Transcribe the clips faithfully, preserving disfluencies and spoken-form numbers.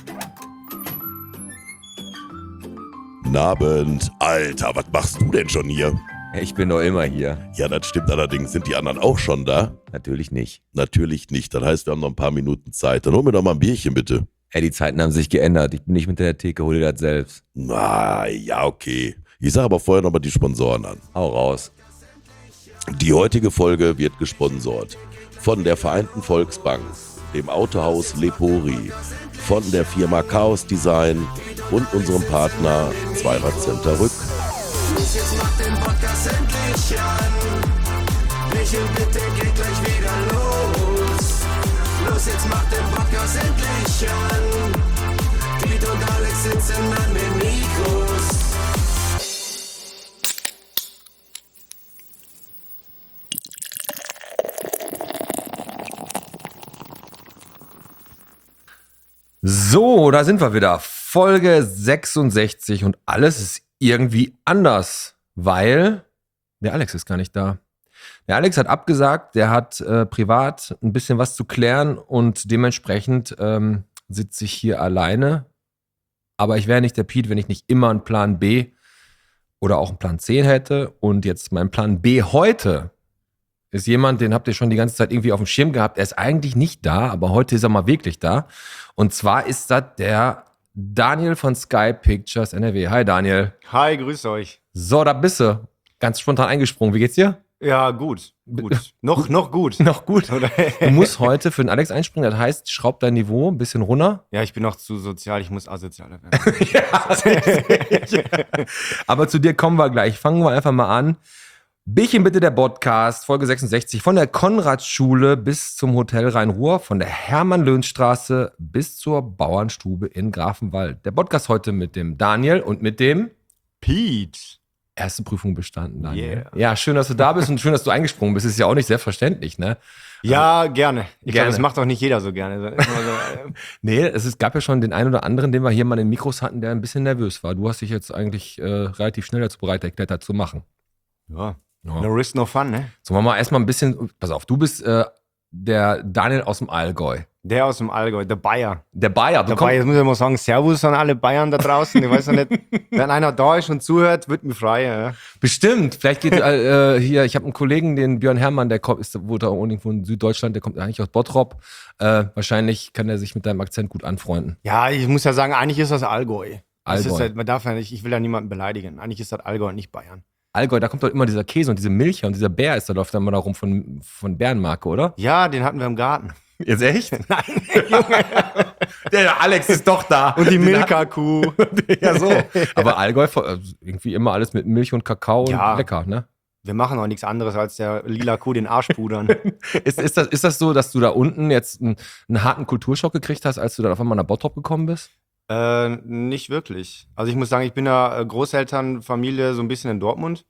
Guten Abend. Alter, was machst du denn schon hier? Ich bin doch immer hier. Ja, das stimmt allerdings. Sind die anderen auch schon da? Natürlich nicht. Natürlich nicht. Das heißt, wir haben noch ein paar Minuten Zeit. Dann hol mir doch mal ein Bierchen, bitte. Ey, die Zeiten haben sich geändert. Ich bin nicht hinter der Theke, hol dir das selbst. Na, ja, okay. Ich sage aber vorher noch mal die Sponsoren an. Hau raus. Die heutige Folge wird gesponsort von der Vereinten Volksbank, dem Autohaus Lepori, von der Firma Chaos Design und unserem Partner Zweirad-Center Rück. Los, jetzt macht den Podcast endlich an. Michel, bitte geht gleich wieder los. Los, jetzt macht den Podcast endlich an. Piet und Alex sitzen an den Mikros. So, da sind wir wieder. Folge sechsundsechzig und alles ist irgendwie anders, weil der Alex ist gar nicht da. Der Alex hat abgesagt, der hat äh, privat ein bisschen was zu klären und dementsprechend ähm, sitze ich hier alleine. Aber ich wäre nicht der Piet, wenn ich nicht immer einen Plan B oder auch einen Plan C hätte. Und jetzt mein Plan B heute ist jemand, den habt ihr schon die ganze Zeit irgendwie auf dem Schirm gehabt. Er ist eigentlich nicht da, aber heute ist er mal wirklich da. Und zwar ist das der Daniel von Sky Pictures N R W. Hi Daniel. Hi, grüß euch. So, da bist du. Ganz spontan eingesprungen. Wie geht's dir? Ja, gut. Gut. Noch, noch gut. Noch gut. Du musst heute für den Alex einspringen. Das heißt, schraub dein Niveau ein bisschen runter. Ja, ich bin noch zu sozial, ich muss asozialer werden. Ja, aber zu dir kommen wir gleich. Fangen wir einfach mal an. Bierchen bitte, der Podcast, Folge sechsundsechzig, von der Konradschule bis zum Hotel Rhein-Ruhr, von der Hermann-Löhn-Straße bis zur Bauernstube in Grafenwald. Der Podcast heute mit dem Daniel und mit dem Pete. Erste Prüfung bestanden, Daniel. Yeah. Ja, schön, dass du da bist und schön, dass du eingesprungen bist. Ist ja auch nicht selbstverständlich, ne? Ja, gerne. Ich Gerne. glaube, das macht auch nicht jeder so gerne. Ist immer so, äh, Nee, es ist, gab ja schon den einen oder anderen, den wir hier mal in den Mikros hatten, der ein bisschen nervös war. Du hast dich jetzt eigentlich äh, relativ schnell dazu bereit erklärt, das zu machen. ja. Ja. No risk, no fun, ne? So, machen wir erstmal ein bisschen, pass auf, du bist äh, der Daniel aus dem Allgäu. Der aus dem Allgäu, der Bayer. Der Bayer, du Der kommst, Bayer, jetzt muss ich mal sagen, Servus an alle Bayern da draußen. Ich weiß ja nicht, wenn einer da ist und zuhört, wird mich freuen. Ja. bestimmt, vielleicht geht äh, hier, ich habe einen Kollegen, den Björn Herrmann, der kommt, ist wohl da irgendwo in Süddeutschland, der kommt eigentlich aus Bottrop. Äh, wahrscheinlich kann er sich mit deinem Akzent gut anfreunden. Ja, ich muss ja sagen, eigentlich ist das Allgäu. Das Allgäu. ist halt, man darf ja nicht, ich will ja niemanden beleidigen. Eigentlich ist das Allgäu und nicht Bayern. Allgäu, da kommt doch immer dieser Käse und diese Milch und dieser Bär ist da läuft dann mal da rum von, von Bärenmarke, oder? Ja, den hatten wir im Garten. Jetzt echt? Nein, Junge. Der Alex ist doch da. Und die Den Milka-Kuh. Ja, so. Aber Allgäu, also irgendwie immer alles mit Milch und Kakao Ja. und lecker, ne? Wir machen auch nichts anderes, als der lila Kuh den Arsch pudern. Ist, ist, das, ist das so, dass du da unten jetzt einen, einen harten Kulturschock gekriegt hast, als du dann auf einmal nach Bottrop gekommen bist? äh, nicht wirklich. Also ich muss sagen, ich bin ja Großelternfamilie so ein bisschen in Dortmund.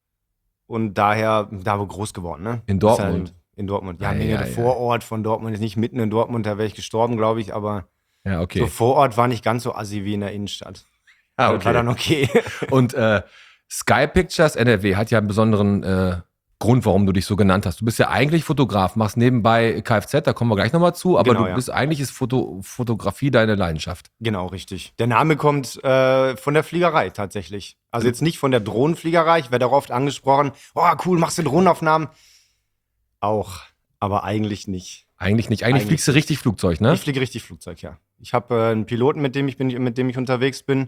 Und daher, da wo groß geworden, ne? In Ist Dortmund? ja in Dortmund. Ja, Ah, nee, ja, der ja. Vorort von Dortmund ist nicht mitten in Dortmund, da wäre ich gestorben, glaube ich. Aber Ja, okay. so Vorort war nicht ganz so assi wie in der Innenstadt. ah, Das war dann okay. Und äh, Sky Pictures N R W hat ja einen besonderen äh, Grund, warum du dich so genannt hast. Du bist ja eigentlich Fotograf, machst nebenbei Kfz, da kommen wir gleich nochmal zu, aber Genau, du ja. bist eigentlich ist Foto, Fotografie deine Leidenschaft. Genau, richtig. Der Name kommt äh, von der Fliegerei tatsächlich. Also jetzt nicht von der Drohnenfliegerei. Ich werde auch oft angesprochen. Oh, cool, machst du Drohnenaufnahmen? Auch, aber eigentlich nicht. Eigentlich nicht. Eigentlich, Eigentlich fliegst du richtig Flugzeug, ne? Ich fliege richtig Flugzeug, ja. Ich habe äh, einen Piloten, mit dem ich bin, mit dem ich unterwegs bin.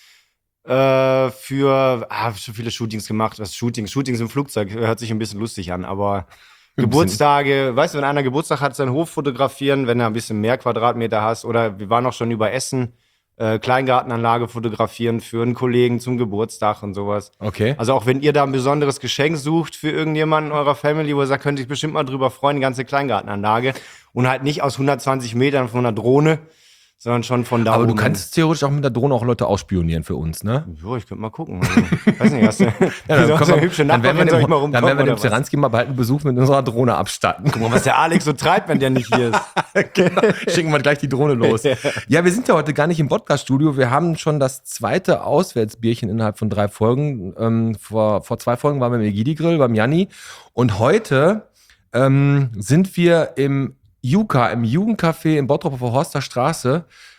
Äh, für ah, schon viele Shootings gemacht. Was Shootings? Shootings im Flugzeug hört sich ein bisschen lustig an, aber Geburtstage, weißt du, wenn einer Geburtstag hat, seinen Hof fotografieren, wenn er ein bisschen mehr Quadratmeter hast. Oder wir waren auch schon über Essen, äh, Kleingartenanlage fotografieren für einen Kollegen zum Geburtstag und sowas. Okay. Also auch wenn ihr da ein besonderes Geschenk sucht für irgendjemanden in eurer Family, wo ihr sagt, könnt ihr euch bestimmt mal drüber freuen, die ganze Kleingartenanlage. Und halt nicht aus hundertzwanzig Metern von einer Drohne, sondern schon von da Aber oben. du kannst theoretisch auch mit der Drohne auch Leute ausspionieren für uns, ne? Jo, ich könnte mal gucken. Also, weiß nicht, hast du, Ja, dann können so wir- eine hübsche dann werden wir Nachbarin, soll ich dem, mal dann rumkommen werden wir dem oder was? Zeranski mal bald einen Besuch mit unserer Drohne abstatten. Guck mal, was der Alex so treibt, wenn der nicht hier ist. Genau. Schicken wir gleich die Drohne los. Ja, wir sind ja heute gar nicht im Podcast-Studio. Wir haben schon das zweite Auswärtsbierchen innerhalb von drei Folgen. Ähm, vor, vor zwei Folgen waren wir im Egidi-Grill beim Janni. Und heute ähm, sind wir im Juka, im Jugendcafé in Bottrop auf der Horster Straße.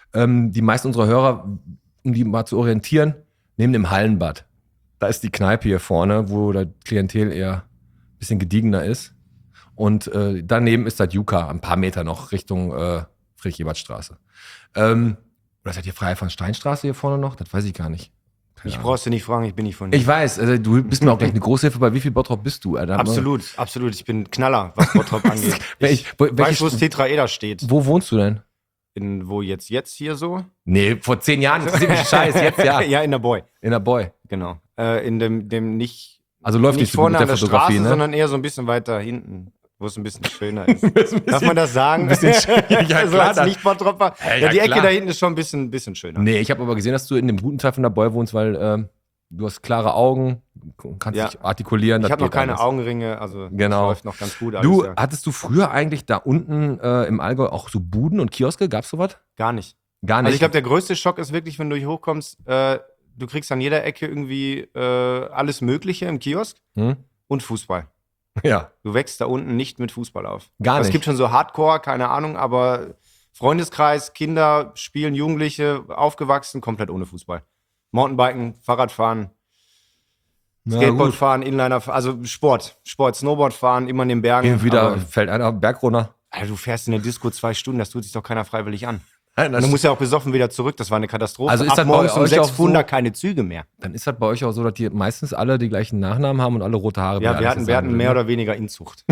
ähm, die meisten unserer Hörer, um die mal zu orientieren, neben dem Hallenbad. Da ist die Kneipe hier vorne, wo das Klientel eher ein bisschen gediegener ist. Und äh, daneben ist das Juka, ein paar Meter noch Richtung äh, Friedrich-Ebert-Straße. Ähm, oder seid ihr Freiherr von Steinstraße hier vorne noch? Das weiß ich gar nicht. Ich Ja. brauchst du nicht fragen, ich bin nicht von dir. Ich weiß, also du bist mir auch gleich eine Großhilfe. Bei wie viel Bottrop bist du? Alter? Absolut, absolut. Ich bin Knaller, was Bottrop angeht. Welch- Ich wo- weiß, welche wo das St- Tetraeder steht. Wo wohnst du denn? In, wo jetzt, jetzt hier so? Nee, vor zehn Jahren interessiert mich Scheiß, jetzt ja. ja, in der Boy, In der Boy. genau. Äh, in dem, dem nicht, Also läuft nicht, nicht so gut vorne mit an der der Fotografie, Straße, ne? sondern eher so ein bisschen weiter hinten, wo es ein bisschen schöner ist. Darf man das sagen? Ein bisschen schön- ja, so klar, als das- Nicht-Bottropper. Ja, Ja, ja, die Ecke klar. da hinten ist schon ein bisschen, ein bisschen schöner. Nee, ich habe aber gesehen, dass du in dem guten Teil von der Boy wohnst, weil ähm, du hast klare Augen, kannst Ja. dich artikulieren. Ich das habe noch geht keine alles. Augenringe, also Genau. das läuft noch ganz gut. Alles, Du, ja. hattest du früher eigentlich da unten äh, im Allgäu auch so Buden und Kioske? Gab's sowas? Gar nicht. Gar nicht. Also ich glaube, der größte Schock ist wirklich, wenn du hier hochkommst, äh, du kriegst an jeder Ecke irgendwie äh, alles Mögliche im Kiosk hm? und Fußball. Ja, Du wächst da unten nicht mit Fußball auf. Gar Es nicht. gibt schon so Hardcore, keine Ahnung, aber Freundeskreis, Kinder spielen, Jugendliche, aufgewachsen, komplett ohne Fußball. Mountainbiken, Fahrradfahren, Na Skateboard gut. fahren, Inliner, also Sport, Sport, Snowboard fahren, immer in den Bergen. Hin und wieder Aber, fällt einer auf den Berg runter. Alter, du fährst in der Disco zwei Stunden, das tut sich doch keiner freiwillig an. Nein, Und du musst ja auch besoffen wieder zurück, das war eine Katastrophe. Also ist Ab das bei morgens um euch sechs auch so- fuhren da keine Züge mehr. Dann ist das bei euch auch so, dass die meistens alle die gleichen Nachnamen haben und alle rote Haare. wie Ja, der wir Alex hatten, das wir sagen hatten will, mehr ne? oder weniger Inzucht.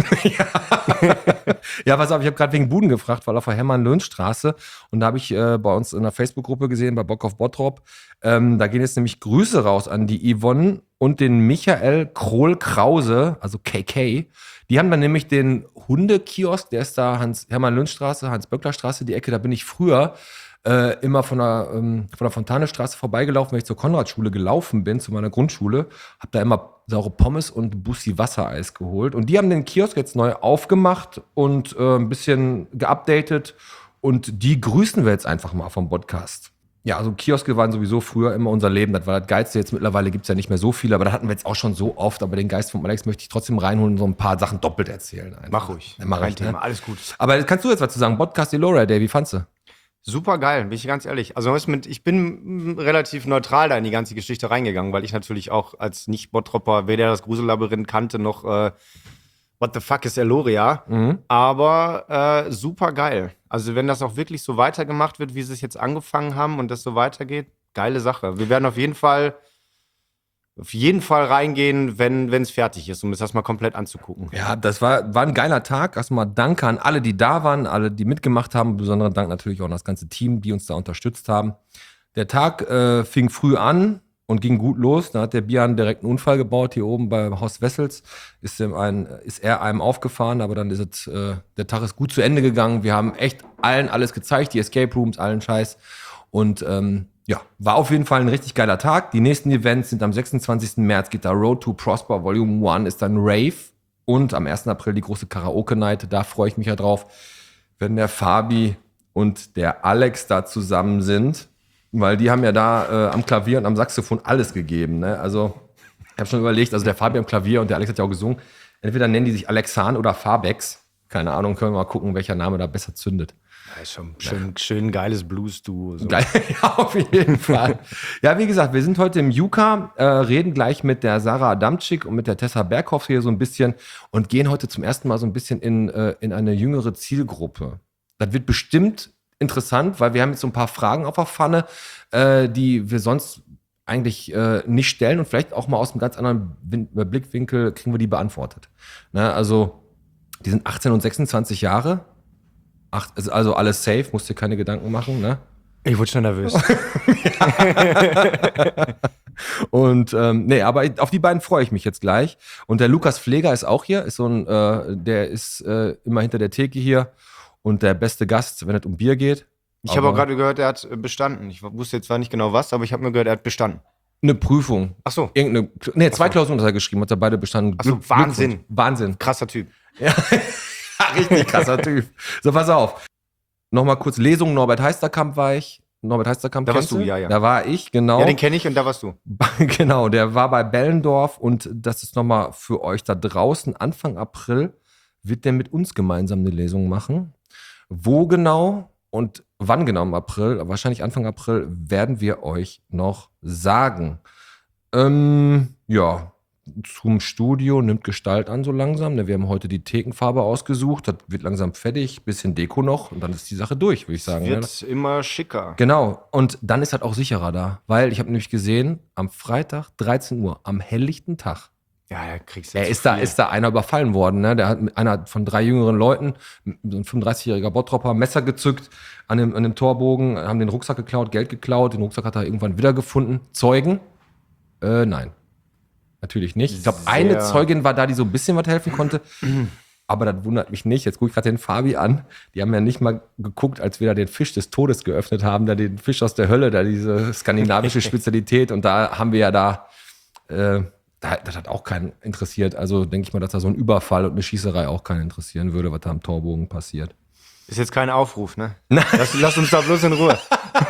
Ja, pass auf, ich habe gerade wegen Buden gefragt, weil auf der Hermann-Löhn-Straße und da habe ich äh, bei uns in der Facebook-Gruppe gesehen, bei Bock auf Bottrop, ähm, da gehen jetzt nämlich Grüße raus an die Yvonne und den Michael Krohl-Krause, also K K. Die haben dann nämlich den Hundekiosk, der ist da Hans Hermann-Löhn-Straße, Hans-Böckler-Straße, die Ecke, da bin ich früher äh, immer von der, ähm, von der Fontane-Straße vorbeigelaufen, wenn ich zur Konradschule gelaufen bin, zu meiner Grundschule, habe da immer saure Pommes und Bussi Wassereis geholt. Und die haben den Kiosk jetzt neu aufgemacht und äh, ein bisschen geupdatet. Und die grüßen wir jetzt einfach mal vom Podcast. Ja, also Kioske waren sowieso früher immer unser Leben. Das war das Geilste. Jetzt mittlerweile gibt es ja nicht mehr so viele, aber da hatten wir jetzt auch schon so oft. Aber den Geist von Alex möchte ich trotzdem reinholen und so ein paar Sachen doppelt erzählen. Einfach. Mach ruhig. Ja, mach Kein ich, Thema, ne? alles gut. Aber kannst du jetzt was zu sagen? Podcast Elora Day, wie fandst du? Super geil, bin ich ganz ehrlich. Also was mit, ich bin mm, relativ neutral da in die ganze Geschichte reingegangen, weil ich natürlich auch als Nicht-Bottropper, weder das Grusellabyrinth kannte, noch äh, What the fuck ist Eloria. Mhm. Aber äh, super geil. Also wenn das auch wirklich so weitergemacht wird, wie sie es jetzt angefangen haben und das so weitergeht, geile Sache. Wir werden auf jeden Fall auf jeden Fall reingehen, wenn es fertig ist, um es das mal komplett anzugucken. Ja, das war, war ein geiler Tag. Erstmal danke an alle, die da waren, alle, die mitgemacht haben. Besonderen Dank natürlich auch an das ganze Team, die uns da unterstützt haben. Der Tag äh, fing früh an und ging gut los. Da hat der Bian direkt einen Unfall gebaut, hier oben bei Haus Wessels. Ist, ihm ein, ist er einem aufgefahren, aber dann ist es, äh, der Tag ist gut zu Ende gegangen. Wir haben echt allen alles gezeigt, die Escape Rooms, allen Scheiß. Und ähm, ja, war auf jeden Fall ein richtig geiler Tag. Die nächsten Events sind am sechsundzwanzigsten März geht da Road to Prosper Volume eins, ist dann Rave. Und am ersten April die große Karaoke-Night. Da freue ich mich ja drauf, wenn der Fabi und der Alex da zusammen sind. Weil die haben ja da äh, am Klavier und am Saxophon alles gegeben. Ne? Also ich habe schon überlegt, also der Fabi am Klavier und der Alex hat ja auch gesungen. Entweder nennen die sich Alexan oder Fabex. Keine Ahnung, können wir mal gucken, welcher Name da besser zündet. Ja, ist schon schön, schön geiles Blues-Duo. So. Geil, ja, auf jeden Fall. Ja, wie gesagt, wir sind heute im Juka, äh, reden gleich mit der Sarah Adamczyk und mit der Tessa Berghoff hier so ein bisschen und gehen heute zum ersten Mal so ein bisschen in, äh, in eine jüngere Zielgruppe. Das wird bestimmt interessant, weil wir haben jetzt so ein paar Fragen auf der Pfanne, äh, die wir sonst eigentlich äh, nicht stellen und vielleicht auch mal aus einem ganz anderen Win- Blickwinkel kriegen wir die beantwortet. Ne, also, die sind achtzehn und sechsundzwanzig Jahre. Ach, also alles safe, musst dir keine Gedanken machen, ne? Ich wurde schon nervös. Und ähm, nee, aber auf die beiden freue ich mich jetzt gleich. Und der Lukas Pfleger ist auch hier, ist so ein, äh, der ist äh, immer hinter der Theke hier und der beste Gast, wenn es um Bier geht. Ich habe auch Aber gerade gehört, er hat äh, bestanden. Ich wusste jetzt zwar nicht genau was, aber ich habe mir gehört, er hat bestanden. eine Prüfung. Ach so, Irgendeine, nee, zwei Ach so. Klausuren hat er geschrieben, hat er beide bestanden. Ach so, Glück- Wahnsinn. Glückwunsch. Wahnsinn. krasser Typ. Ja, richtig krasser Typ. So, pass auf. Nochmal kurz Lesung, Norbert Heisterkamp war ich. Norbert Heisterkamp Da kennst warst du, ja, ja. Da war ich, genau. Ja, den kenne ich und da warst du. Genau, der war bei Bellendorf und das ist nochmal für euch da draußen. Anfang April wird der mit uns gemeinsam eine Lesung machen. Wo genau, Und wann genau im April, wahrscheinlich Anfang April, werden wir euch noch sagen. Ähm, ja, zum Studio nimmt Gestalt an so langsam. Ne? Wir haben heute die Thekenfarbe ausgesucht. Das wird langsam fertig. Bisschen Deko noch. Und dann ist die Sache durch, würde ich sagen. Wird ne? immer schicker. Genau. Und dann ist halt auch sicherer da. Weil ich habe nämlich gesehen, am Freitag, dreizehn Uhr, am helllichten Tag, Ja, da kriegst du er zu ist da, viel. ist da einer überfallen worden. Ne? Der hat mit einer von drei jüngeren Leuten, so ein fünfunddreißigjähriger Bottropper, Messer gezückt an dem, an dem Torbogen, haben den Rucksack geklaut, Geld geklaut. Den Rucksack hat er irgendwann wiedergefunden. Zeugen? Äh, nein. Natürlich nicht. Ich glaube, Sehr- eine Zeugin war da, die so ein bisschen was helfen konnte. Aber das wundert mich nicht. Jetzt gucke ich gerade den Fabi an. Die haben ja nicht mal geguckt, als wir da den Fisch des Todes geöffnet haben, da den Fisch aus der Hölle, da diese skandinavische Spezialität. Und da haben wir ja da, äh, da, das hat auch keinen interessiert. Also denke ich mal, dass da so ein Überfall und eine Schießerei auch keinen interessieren würde, was da am Torbogen passiert. Ist jetzt kein Aufruf, ne? Lass, lass uns da bloß in Ruhe.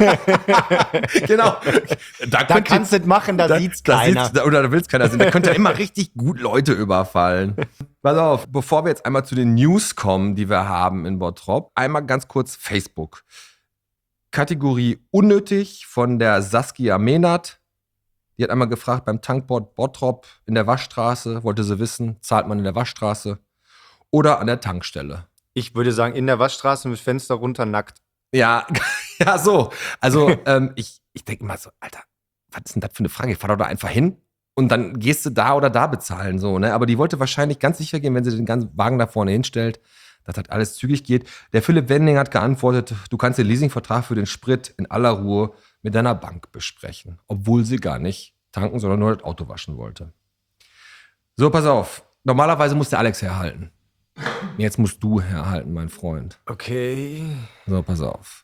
Genau. Da, Da kannst du das machen, da, sieht's keiner. sieht's- oder da will's keiner sehen. Da könnte immer richtig gut Leute überfallen. Pass auf, bevor wir jetzt einmal zu den News kommen, die wir haben in Bottrop, einmal ganz kurz Facebook. Kategorie unnötig von der Saskia Mehnert. Die hat einmal gefragt beim Tankbord Bottrop in der Waschstraße, wollte sie wissen, zahlt man in der Waschstraße oder an der Tankstelle? Ich würde sagen, in der Waschstraße mit Fenster runter nackt. Ja, ja, so. Also, ähm, ich, ich denke immer so, Alter, was ist denn das für eine Frage? Ich fahr doch da einfach hin und dann gehst du da oder da bezahlen, so, ne? Aber die wollte wahrscheinlich ganz sicher gehen, wenn sie den ganzen Wagen da vorne hinstellt, dass das alles zügig geht. Der Philipp Wending hat geantwortet, du kannst den Leasingvertrag für den Sprit in aller Ruhe mit deiner Bank besprechen. Obwohl sie gar nicht tanken, sondern nur das Auto waschen wollte. So, pass auf. Normalerweise muss der Alex herhalten. Jetzt musst du herhalten, mein Freund. Okay. So, pass auf.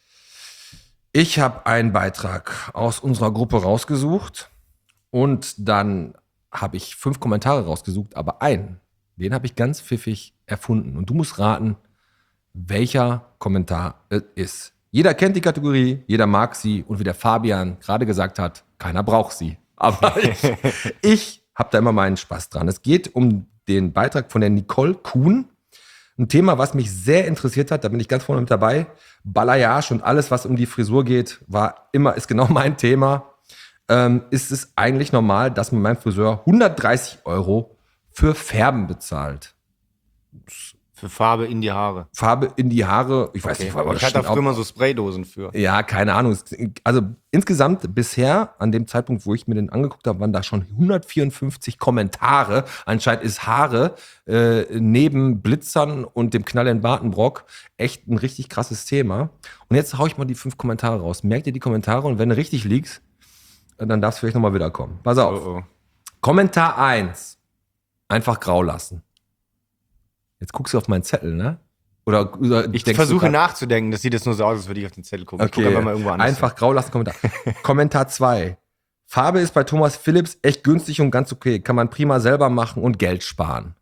Ich habe einen Beitrag aus unserer Gruppe rausgesucht und dann habe ich fünf Kommentare rausgesucht, aber einen, den habe ich ganz pfiffig erfunden. Und du musst raten, welcher Kommentar es ist. Jeder kennt die Kategorie, jeder mag sie und wie der Fabian gerade gesagt hat, keiner braucht sie. Aber ich, ich habe da immer meinen Spaß dran. Es geht um den Beitrag von der Nicole Kuhn. Ein Thema, was mich sehr interessiert hat, da bin ich ganz vorne mit dabei. Balayage und alles, was um die Frisur geht, war immer, ist genau mein Thema. Ähm, ist es eigentlich normal, dass man meinem Friseur hundertdreißig Euro für Färben bezahlt? Für Farbe in die Haare. Farbe in die Haare, ich weiß Okay. nicht, aber Ich hatte da das früher steht immer so Spraydosen für. auch- Ja, keine Ahnung. Es- Also insgesamt bisher, an dem Zeitpunkt, wo ich mir den angeguckt habe, waren da schon hundertvierundfünfzig Kommentare. Anscheinend ist Haare äh, neben Blitzern und dem Knall in Bartenbrock echt ein richtig krasses Thema. Und jetzt hau ich mal die fünf Kommentare raus. Merkt ihr die Kommentare und wenn du richtig liegst, dann darfst du vielleicht nochmal wiederkommen. Pass auf. Oh, oh. Kommentar eins. Einfach grau lassen. Jetzt guckst du auf meinen Zettel, ne? Oder, oder Ich denkst du versuche grad- nachzudenken. Das sieht jetzt nur so aus, als würde ich auf den Zettel gucken. Ich Okay, gucke aber mal irgendwo anders. einfach grau lassen, Kommentar. Kommentar zwei. Farbe ist bei Thomas Philips echt günstig und ganz okay. Kann man prima selber machen und Geld sparen.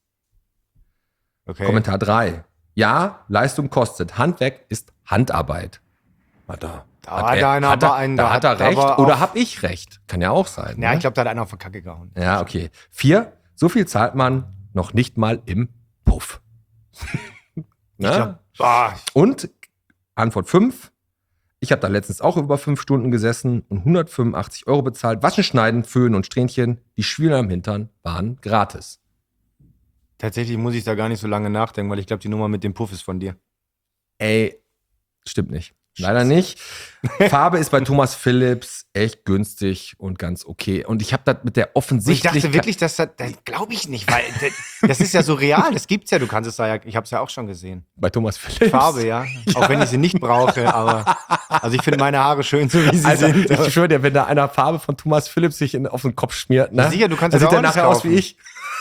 Okay. Kommentar drei. Ja, Leistung kostet. Handwerk ist Handarbeit. Hat er, Da hat hat er, einer hat aber er, einen- da da hat er hat recht aber oder auch- hab ich recht? Kann ja auch sein. Ja, ne? ich glaube, da hat einer auf den Kacke gehauen. Ja, okay. Vier. So viel zahlt man noch nicht mal im Puff. Ich Ne? glaub, ah, Und Antwort fünf. Ich habe da letztens auch über fünf Stunden gesessen und hundertfünfundachtzig Euro bezahlt. Waschen, Schneiden, Föhnen und Strähnchen. Die Schwielen am Hintern waren gratis. tatsächlich muss ich da gar nicht so lange nachdenken, weil ich glaube, die Nummer mit dem Puff ist von dir. Ey, stimmt nicht. Leider nicht. Farbe ist bei Thomas Philips echt günstig und ganz okay. Und ich habe das mit der Und ich Offensichtlichkeit... dachte wirklich, dass das, das glaube ich nicht, weil das, das ist ja so real, das gibt's ja, du kannst es da ja, ich habe es ja auch schon gesehen. Bei Thomas Philips. Farbe, ja, auch wenn ich sie nicht brauche, aber also ich finde meine Haare schön, so wie sie Alter, sind. ich schwöre dir, wenn da einer Farbe von Thomas Philips sich in, auf den Kopf schmiert, ne? Ja, sicher, du kannst dann das sieht auch er nicht nachher aus kaufen. wie ich.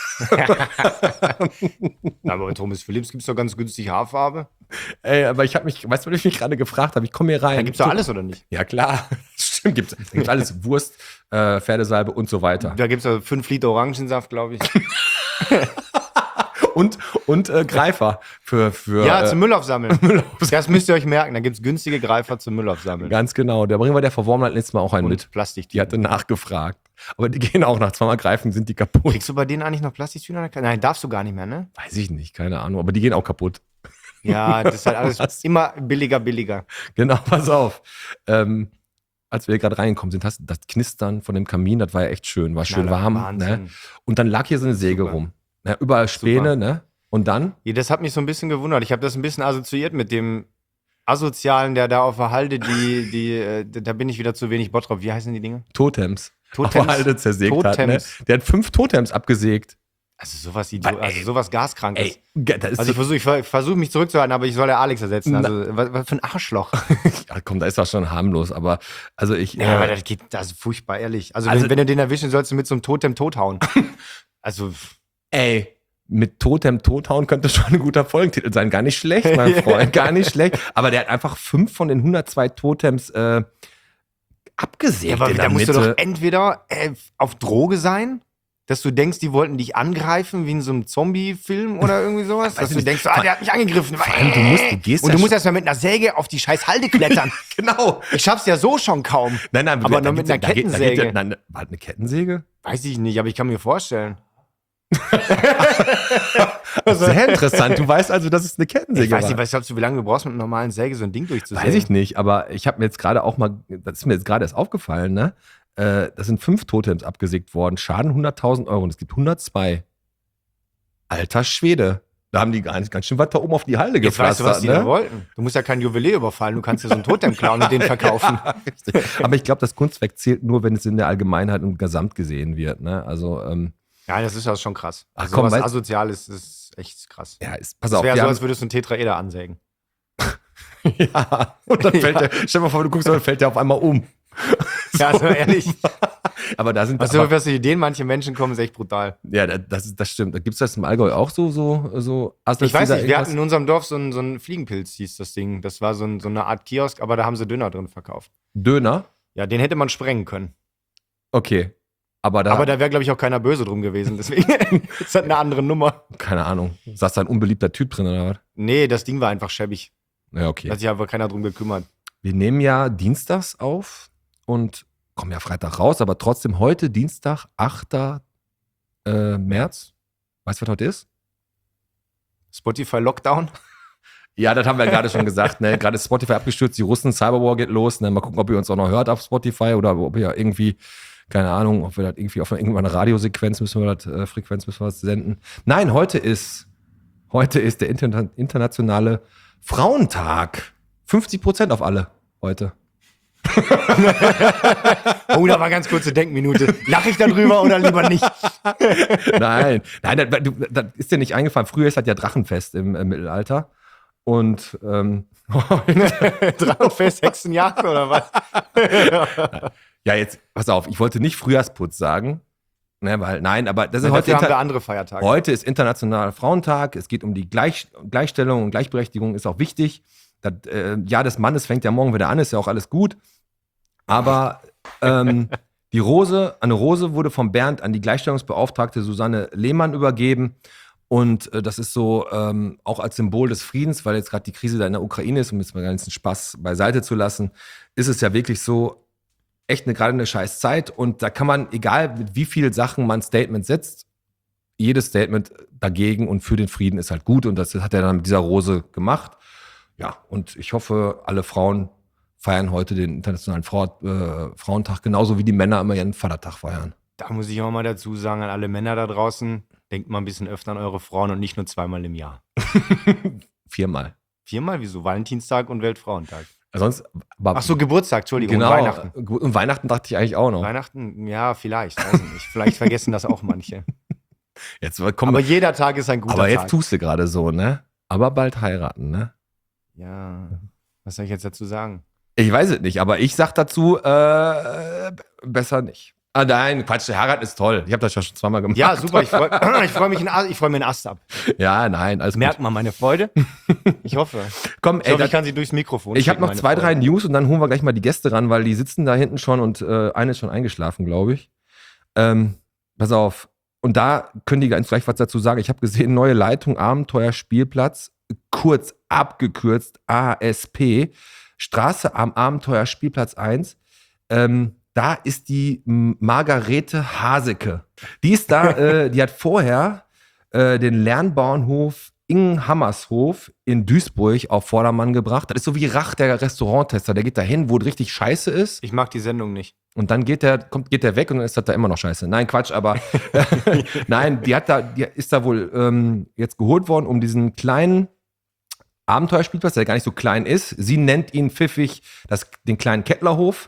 Aber bei Thomas Philips gibt's doch ganz günstig Haarfarbe. Ey, aber ich habe mich, weißt du, was ich mich gerade gefragt habe? Ich komme hier rein. Da gibt's doch alles, oder nicht? Ja, klar. Stimmt, gibt's. Da gibt's alles. Wurst, äh, Pferdesalbe und so weiter. Da gibt's doch fünf Liter Orangensaft, glaube ich. Und, und äh, Greifer für, für Ja, äh, zum Müll aufsammeln. Das müsst ihr euch merken, da gibt's günstige Greifer zum Müll aufsammeln. ganz genau. Da bringen wir der Verwormheit letztes Mal auch einen mit. Und Plastik. Die hatte nachgefragt. Aber die gehen auch nach zweimal greifen, sind die kaputt. Kriegst du bei denen eigentlich noch Plastiktüten? Nein, darfst du gar nicht mehr, ne? Weiß ich nicht, keine Ahnung. Aber die gehen auch kaputt. Ja, das ist halt alles Was? immer billiger, billiger. Genau, pass auf. Ähm, als wir gerade reingekommen sind, hast du das Knistern von dem Kamin, das war ja echt schön, war schön Knaller, warm. Wahnsinn. Ne? Und dann lag hier so eine Säge Super. rum. Ne? Überall Späne, ne? Und dann? Ja, das hat mich so ein bisschen gewundert. Ich habe das ein bisschen assoziiert mit dem Asozialen, der da auf der Halde, die, die, äh, da bin ich wieder zu wenig Bott drauf. Wie heißen die Dinge? Totems. Totems. Auf der Halde zersägt hat, ne? Totems. Der hat fünf Totems abgesägt. Also sowas, Idio- Weil, ey, also sowas Gaskrankes. Ey, ge- das ist Also ich so, versuche ich ver- versuch mich zurückzuhalten, aber ich soll der Alex ersetzen. Also was, was für ein Arschloch. ja, komm, da ist das schon harmlos, aber also ich. Ja, aber äh, das geht, das ist furchtbar ehrlich. Also, Also- wenn, wenn du den erwischen, sollst du mit so einem Totem tothauen. Also, ey, mit Totem Tothauen könnte schon ein guter Folgentitel sein. Gar nicht schlecht, mein Freund, gar nicht schlecht. Aber der hat einfach fünf von den hundertzwei Totems äh, abgesägt ja, aber in da der musst du Mitte. doch entweder äh, auf Droge sein, dass du denkst, die wollten dich angreifen, wie in so einem Zombie-Film oder irgendwie sowas. Dass ich du nicht. denkst, ah, der hat mich angegriffen. Vor allem, du musst- du gehst Und ja du musst schon- erstmal mit einer Säge auf die scheiß Halde klettern. Genau. Ich schaff's ja so schon kaum. Nein, nein, Aber da noch mit gibt's- einer da geht- da geht Kettensäge. ja- nein, war das eine Kettensäge? Weiß ich nicht, aber ich kann mir vorstellen. Sehr interessant. Du weißt also, dass es eine Kettensäge Ich weiß war. nicht, was glaubst du, wie lange du brauchst mit einer normalen Säge so ein Ding durchzusägen? Weiß ich nicht, aber ich habe mir jetzt gerade auch mal, das ist mir jetzt gerade erst aufgefallen, ne? Äh, das sind fünf Totems abgesägt worden, Schaden hunderttausend Euro und es gibt hundertzwei. Alter Schwede. Da haben die gar nicht ganz schön was da oben auf die Halde Jetzt weißt du, was gepflastert, die da ne? wollten. Du musst ja kein Juwelier überfallen, du kannst ja so ein Totem klauen und den verkaufen. Aber ich glaube, das Kunstwerk zählt nur, wenn es in der Allgemeinheit und Gesamt gesehen wird, ne? Also, ähm, Ja, das ist ja schon krass. Ach Also komm, was weißt- Asoziales ist echt krass. ja, ist, pass Das auf. wäre wir so, haben- als würdest du einen Tetraeder ansägen. ja, und dann fällt Ja. der, stell dir mal vor, du guckst, dann fällt der auf einmal um. Ja, also ehrlich. Aber da sind Was also, aber, was die Ideen manche Menschen kommen, ist echt brutal. ja, das, ist- das stimmt. Gibt es das im Allgäu auch so, so, so Ich weiß nicht, wir irgendwas? hatten in unserem Dorf so einen, so einen Fliegenpilz, hieß das Ding. Das war so, ein, so eine Art Kiosk, aber da haben sie Döner drin verkauft. Döner? Ja, den hätte man sprengen können. Okay. Aber da, Aber da wäre, glaube ich, auch keiner böse drum gewesen. Deswegen ist das eine andere Nummer. keine Ahnung, saß da ein unbeliebter Typ drin oder was? Nee, das Ding war einfach schäbig. Ja, okay. Da hat sich einfach keiner drum gekümmert. Wir nehmen ja dienstags auf und kommen ja Freitag raus, aber trotzdem heute Dienstag, achter Äh, März. Weißt du, was heute ist? Spotify Lockdown. Ja, das haben wir ja gerade schon gesagt. Ne? Gerade ist Spotify abgestürzt, die Russen, Cyberwar geht los. Ne? Mal gucken, ob ihr uns auch noch hört auf Spotify oder ob ihr irgendwie, keine Ahnung, ob wir das irgendwie auf irgendeine Radiosequenz müssen wir das, äh, Frequenz müssen wir das senden. Nein, heute ist, heute ist der Interna internationale Frauentag. fünfzig Prozent auf alle heute. Oh, da war ganz kurze Denkminute. Lache ich darüber oder lieber nicht? Nein, nein, das, du- das ist dir nicht eingefallen. Früher ist das ja Drachenfest im äh, Mittelalter. Und ähm, Drachenfest, Hexenjagd oder was? ja, jetzt, pass auf, ich wollte nicht Frühjahrsputz sagen. Ne, weil, nein, aber das ist Ja, heute, dafür haben wir inter andere Feiertage. heute ist Internationaler Frauentag. Es geht um die Gleich Gleichstellung und Gleichberechtigung, ist auch wichtig. Das äh, Jahr des Mannes fängt ja morgen wieder an, ist ja auch alles gut. Aber ähm, die Rose, eine Rose wurde von Bernd an die Gleichstellungsbeauftragte Susanne Lehmann übergeben. Und äh, das ist so ähm, auch als Symbol des Friedens, weil jetzt gerade die Krise da in der Ukraine ist, um jetzt mal ganz den Spaß beiseite zu lassen, ist es ja wirklich so echt eine, gerade eine scheiß Zeit. Und da kann man, egal mit wie vielen Sachen man ein Statement setzt, jedes Statement dagegen und für den Frieden ist halt gut. Und das hat er dann mit dieser Rose gemacht. Ja, und ich hoffe, alle Frauen feiern heute den Internationalen Frau, äh, Frauentag, genauso wie die Männer immer ihren Vatertag feiern. Da muss ich auch mal dazu sagen, an alle Männer da draußen, denkt mal ein bisschen öfter an eure Frauen und nicht nur zweimal im Jahr. Viermal. Viermal? Wieso? Valentinstag und Weltfrauentag. Sonst, aber Ach so, Geburtstag, Entschuldigung, genau, und Weihnachten. Und Weihnachten dachte ich eigentlich auch noch. Weihnachten, ja, vielleicht, weiß ich nicht. Vielleicht vergessen das auch manche. Jetzt komm, Aber jeder Tag ist ein guter aber jetzt Tag. tust du gerade so, ne? Aber bald heiraten, ne? Ja, was soll ich jetzt dazu sagen? Ich weiß es nicht, aber ich sag dazu, äh, besser nicht. Ah nein, Quatsch, heiraten ist toll. Ich habe das ja schon zweimal gemacht. Ja, super, ich freue ich freu mich in, ich freu mir einen Ast ab. Ja, nein, alles Merkt gut. man meine Freude? Ich hoffe. Komm, Ich ey, hoffe, das, ich kann sie durchs Mikrofon ich habe schicken, noch meine zwei, drei Freude. News und dann holen wir gleich mal die Gäste ran, weil die sitzen da hinten schon und äh, eine ist schon eingeschlafen, glaube ich. Ähm, pass auf. Und da können die ganz gleich was dazu sagen. Ich habe gesehen, neue Leitung, Abenteuerspielplatz, kurz abgekürzt, A S P, Straße am Abenteuerspielplatz eins. Ähm, da ist die M- Margarete Haseke. Die ist da, äh, die hat vorher äh, den Lernbauernhof Ingen Hammershof in Duisburg auf Vordermann gebracht. Das ist so wie Rach, der Restauranttester. Der geht da hin, wo es richtig scheiße ist. Ich mag die Sendung nicht. Und dann geht der, kommt, geht der weg und dann ist das da immer noch scheiße. Nein, Quatsch, aber nein, die hat da, die ist da wohl ähm, jetzt geholt worden, um diesen kleinen Abenteuerspielplatz, der gar nicht so klein ist. Sie nennt ihn pfiffig das, den kleinen Kettlerhof.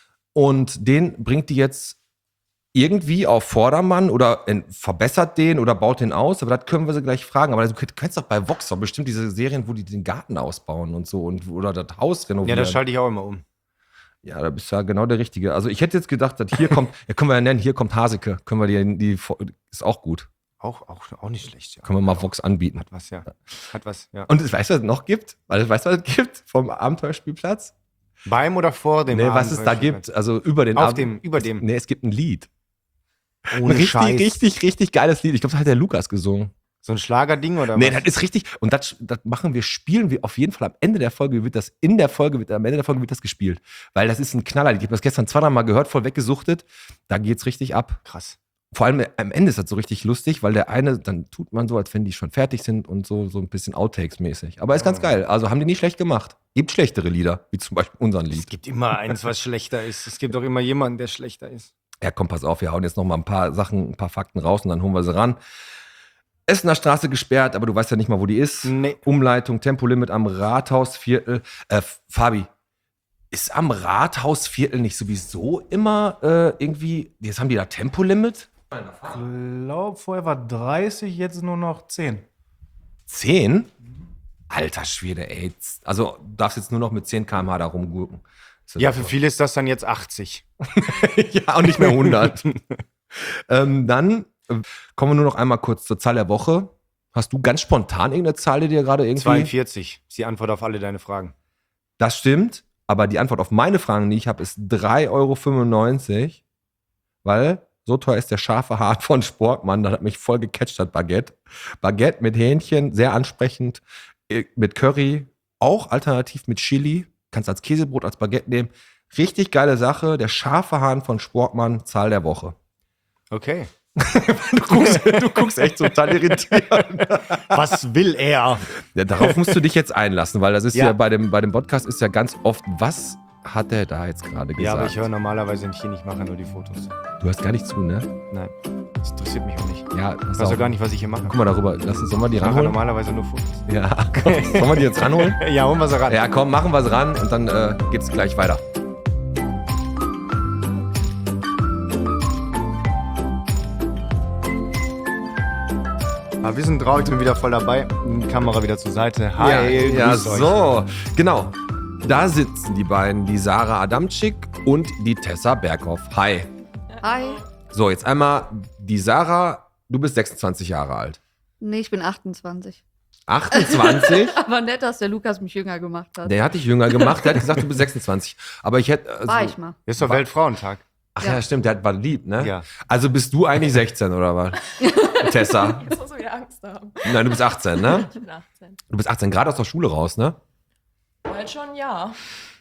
Und den bringt die jetzt irgendwie auf Vordermann oder in, verbessert den oder baut den aus. Aber das können wir sie gleich fragen. Aber du kennst doch bei Vox doch bestimmt diese Serien, wo die den Garten ausbauen und so und oder das Haus renovieren. Ja, das schalte ich auch immer um. Ja, da bist du ja genau der Richtige. Also ich hätte jetzt gedacht, dass hier kommt, ja, können wir ja nennen, hier kommt Haseke. Können wir die, die ist auch gut. Auch, auch, auch nicht schlecht, ja. Können wir mal Vox anbieten. Hat was, ja. Hat was, ja. Und weißt du, was es noch gibt? Weißt du, was es gibt vom Abenteuerspielplatz? Beim oder vor dem Nee, was es da gibt, also über den Auf Ab- dem, über dem. Nee, es gibt ein Lied. Ein Ohne richtig, Scheiß. richtig, richtig geiles Lied. Ich glaube, das hat der Lukas gesungen. So ein Schlagerding oder Nee, was? das ist richtig. Und das, das machen wir, spielen wir auf jeden Fall am Ende der Folge, wird das in der Folge, wird, am Ende der Folge wird das gespielt. Weil das ist ein Knaller. Ich habe das gestern zwei, drei Mal gehört, voll weggesuchtet. Da geht's richtig ab. Krass. Vor allem am Ende ist das so richtig lustig, weil der eine, dann tut man so, als wenn die schon fertig sind und so, so ein bisschen Outtakes-mäßig. Aber ist ganz geil. Also haben die nicht schlecht gemacht. Gibt schlechtere Lieder, wie zum Beispiel unseren Es Lied. gibt immer eins, was schlechter ist. Es gibt auch immer jemanden, der schlechter ist. Ja, komm, pass auf, wir hauen jetzt noch mal ein paar Sachen, ein paar Fakten raus und dann holen wir sie ran. Essener Straße gesperrt, aber du weißt ja nicht mal, wo die ist. Nee. Umleitung, Tempolimit am Rathausviertel. Äh, Fabi, ist am Rathausviertel nicht sowieso immer äh, irgendwie, jetzt haben die da Tempolimit? Ich glaube, vorher war dreißig, jetzt nur noch zehn. zehn? Alter Schwede, ey. Also du darfst jetzt nur noch mit zehn Kilometer pro Stunde da rumgurken. Ist das Ja, doch für so. viele ist das dann jetzt achtzig. Ja, und nicht mehr hundert. ähm, dann äh, kommen wir nur noch einmal kurz zur Zahl der Woche. Hast du ganz spontan irgendeine Zahl, die dir gerade irgendwie... zweiundvierzig ist die Antwort auf alle deine Fragen. Das stimmt, aber die Antwort auf meine Fragen, die ich habe, ist drei Euro fünfundneunzig, weil so teuer ist der scharfe Hahn von Sportmann. Das hat mich voll gecatcht, das Baguette. Baguette mit Hähnchen, sehr ansprechend, äh, mit Curry, auch alternativ mit Chili. Kannst als Käsebrot, als Baguette nehmen. Richtig geile Sache. Der scharfe Hahn von Sportmann, Zahl der Woche. Okay. Du guckst, du guckst echt total irritiert. Was will er? Ja, darauf musst du dich jetzt einlassen, weil das ist ja, Ja. bei, dem, bei dem Podcast ist ja ganz oft, was hat er da jetzt gerade gesagt? Ja, aber ich höre normalerweise nicht hin, ich mache nur die Fotos. Du hörst gar nicht zu, ne? Nein, das interessiert mich auch nicht. Ja, Ich pass weiß auf. auch gar nicht, was ich hier mache. Guck mal darüber. Lass uns, sollen wir die Ich mache ranholen? normalerweise nur Fotos. Ja, komm, sollen wir die jetzt ranholen? Ja, holen wir sie ran. Ja, komm, machen wir es ran und dann äh, geht's gleich weiter. Aber wir sind traurig, ich bin wieder voll dabei. Die Kamera wieder zur Seite. Hi, ja, grüßt euch. so. Genau. Da sitzen die beiden, die Sarah Adamczyk und die Tessa Berghoff. Hi. Hi. So, jetzt einmal die Sarah. Du bist sechsundzwanzig Jahre alt. Nee, ich bin achtundzwanzig. achtundzwanzig? Aber nett, dass der Lukas mich jünger gemacht hat. Der hat dich jünger gemacht. Der hat gesagt, du bist sechsundzwanzig. Aber ich hätte... Also, War ich mal. Ist doch Weltfrauentag. Ach ja, Ja. stimmt. Der war lieb, ne? Ja. Also bist du eigentlich sechzehn oder was? Tessa? Jetzt musst du wieder Angst haben. Nein, du bist achtzehn, ne? Ich bin achtzehn. Du bist achtzehn, gerade aus der Schule raus, ne? Bald schon, ja.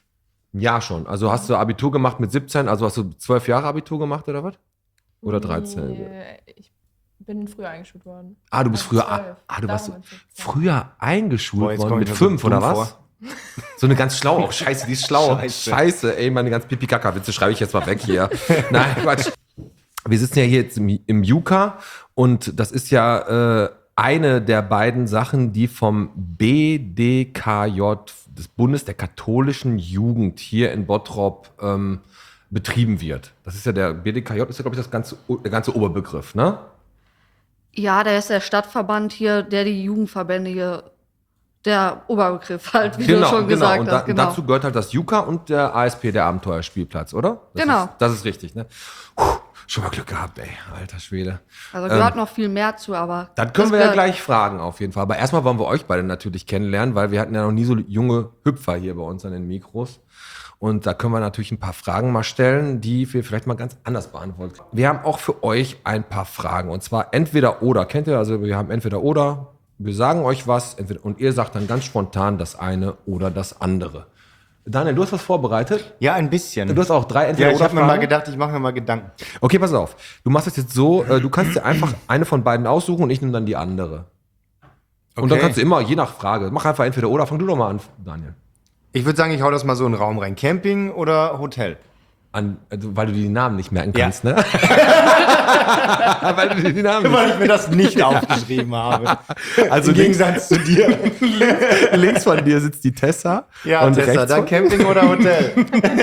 Ja, schon. Also hast du Abitur gemacht mit siebzehn, also hast du zwölf Jahre Abitur gemacht oder was? Oder dreizehn? Nee, ich bin früher eingeschult worden. Ah, du bist Mit früher, zwölf. ah, du warst Darum mit siebzehn. früher eingeschult Boah, jetzt worden komm mit ich mir so fünf oder dumm was? vor. So eine ganz schlaue, oh, scheiße, die ist schlau. Scheiße. Scheiße, ey, meine ganz Pipi-Kaka-Witze schreibe ich jetzt mal weg hier. Nein, Quatsch. Wir sitzen ja hier jetzt im, im Juka und das ist ja äh, eine der beiden Sachen, die vom B D K J, des Bundes der katholischen Jugend hier in Bottrop ähm, betrieben wird. Das ist ja der B D K J, ist ja, glaube ich, das ganze, der ganze Oberbegriff, ne? Ja, der ist der Stadtverband hier, der die Jugendverbände hier, der Oberbegriff halt, wie du schon gesagt und hast. da, Genau. dazu gehört halt das Juka und der A S P, der Abenteuerspielplatz, oder? Das Genau. Ist, das ist richtig, ne? Puh, schon mal Glück gehabt, ey, alter Schwede. Also gehört ähm, noch viel mehr zu, aber. Das können das wir ja gehört- gleich fragen, auf jeden Fall. Aber erstmal wollen wir euch beide natürlich kennenlernen, weil wir hatten ja noch nie so junge Hüpfer hier bei uns an den Mikros. Und da können wir natürlich ein paar Fragen mal stellen, die wir vielleicht mal ganz anders beantworten. Wir haben auch für euch ein paar Fragen. Und zwar entweder oder. Kennt ihr? Also wir haben entweder oder. Wir sagen euch was entweder, und ihr sagt dann ganz spontan das eine oder das andere. Daniel, du hast was vorbereitet? Ja, ein bisschen. Du hast auch drei entweder ja, ich oder habe mir mal Fragen? gedacht, ich mache mir mal Gedanken. Okay, pass auf. Du machst es jetzt so, äh, du kannst dir einfach eine von beiden aussuchen und ich nehme dann die andere. Und dann Okay. kannst du immer, je nach Frage, mach einfach entweder oder, fang du doch mal an, Daniel. Ich würde sagen, ich hau das mal so in den Raum rein. Camping oder Hotel? An, also, weil du die Namen nicht merken Ja. kannst, ne? Weil du die Namen nicht Weil ich mir das nicht aufgeschrieben habe. Also Im Gegensatz zu dir. links von dir sitzt die Tessa. Ja, und Tessa, rechts dann von- Camping oder Hotel?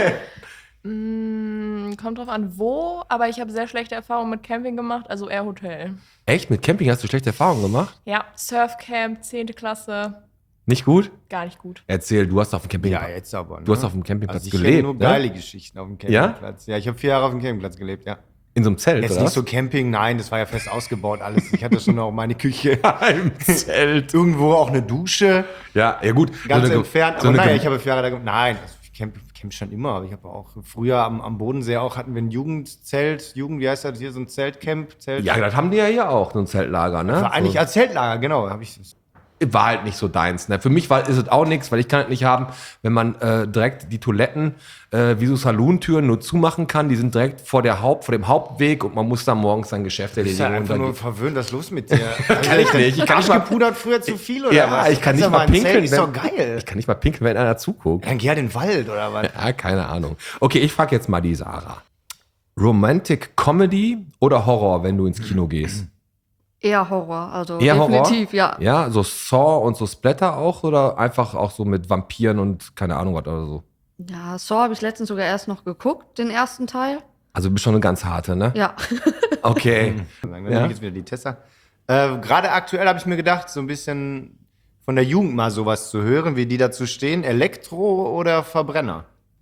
Mm, kommt drauf an, wo, aber ich habe sehr schlechte Erfahrungen mit Camping gemacht, also eher Hotel. Echt? Mit Camping hast du schlechte Erfahrungen gemacht? Ja, Surfcamp, zehnte Klasse, Nicht gut? gar nicht gut. Erzähl, du hast auf dem Campingplatz. Ja, jetzt aber. Ne? Du hast auf dem Campingplatz also ich gelebt, kenne nur ne? geile Geschichten auf dem Ja? Campingplatz. Ja, ich habe vier Jahre auf dem Campingplatz gelebt, ja. In so einem Zelt, Jetzt oder? nicht so Camping, nein, das war ja fest ausgebaut alles. Ich hatte schon noch meine Küche. Im Zelt. Irgendwo auch eine Dusche, Ja, ja gut. ganz So eine- entfernt. so Aber eine naja, Gem- ich habe vier Jahre da ge- Nein, also ich camp, camp schon immer. Aber ich habe auch früher am, am Bodensee auch, hatten wir ein Jugendzelt, Jugend, wie heißt das hier, so ein Zeltcamp, Zelt. Ja, das haben die ja hier auch, so ein Zeltlager, ne? war eigentlich so. als Zeltlager, genau. Hab ich, War halt nicht so deins. Ne? Für mich war, ist es auch nichts, weil ich kann es nicht haben, wenn man äh, direkt die Toiletten äh, wie so Salontüren nur zumachen kann. Die sind direkt vor der Haupt, vor dem Hauptweg und man muss dann morgens sein Geschäft ich bin erledigen. einfach und nur dann verwöhnt, was ist los mit dir? kann ich nicht. Ich kann nicht mal, Abgepudert früher zu viel oder ja, was? ich kann Kannst nicht ja mal im Zelt, pinkeln. Ist doch wenn- geil. Ich kann nicht mal pinkeln, wenn einer zuguckt. Dann geh halt in den Wald oder was? Ja, keine Ahnung. Okay, ich frage jetzt mal die Sarah. Romantic Comedy oder Horror, wenn du ins Kino gehst? Eher Horror, also Eher Horror? definitiv, ja. Ja, so Saw und so Splatter auch oder einfach auch so mit Vampiren und keine Ahnung was oder so? Ja, Saw habe ich letztens sogar erst noch geguckt, den ersten Teil. Also du bist schon eine ganz harte, ne? Ja. Okay. Dann Ja. ja. jetzt wieder die Tessa. Äh, Gerade aktuell habe ich mir gedacht, so ein bisschen von der Jugend mal sowas zu hören, wie die dazu stehen. Elektro oder Verbrenner?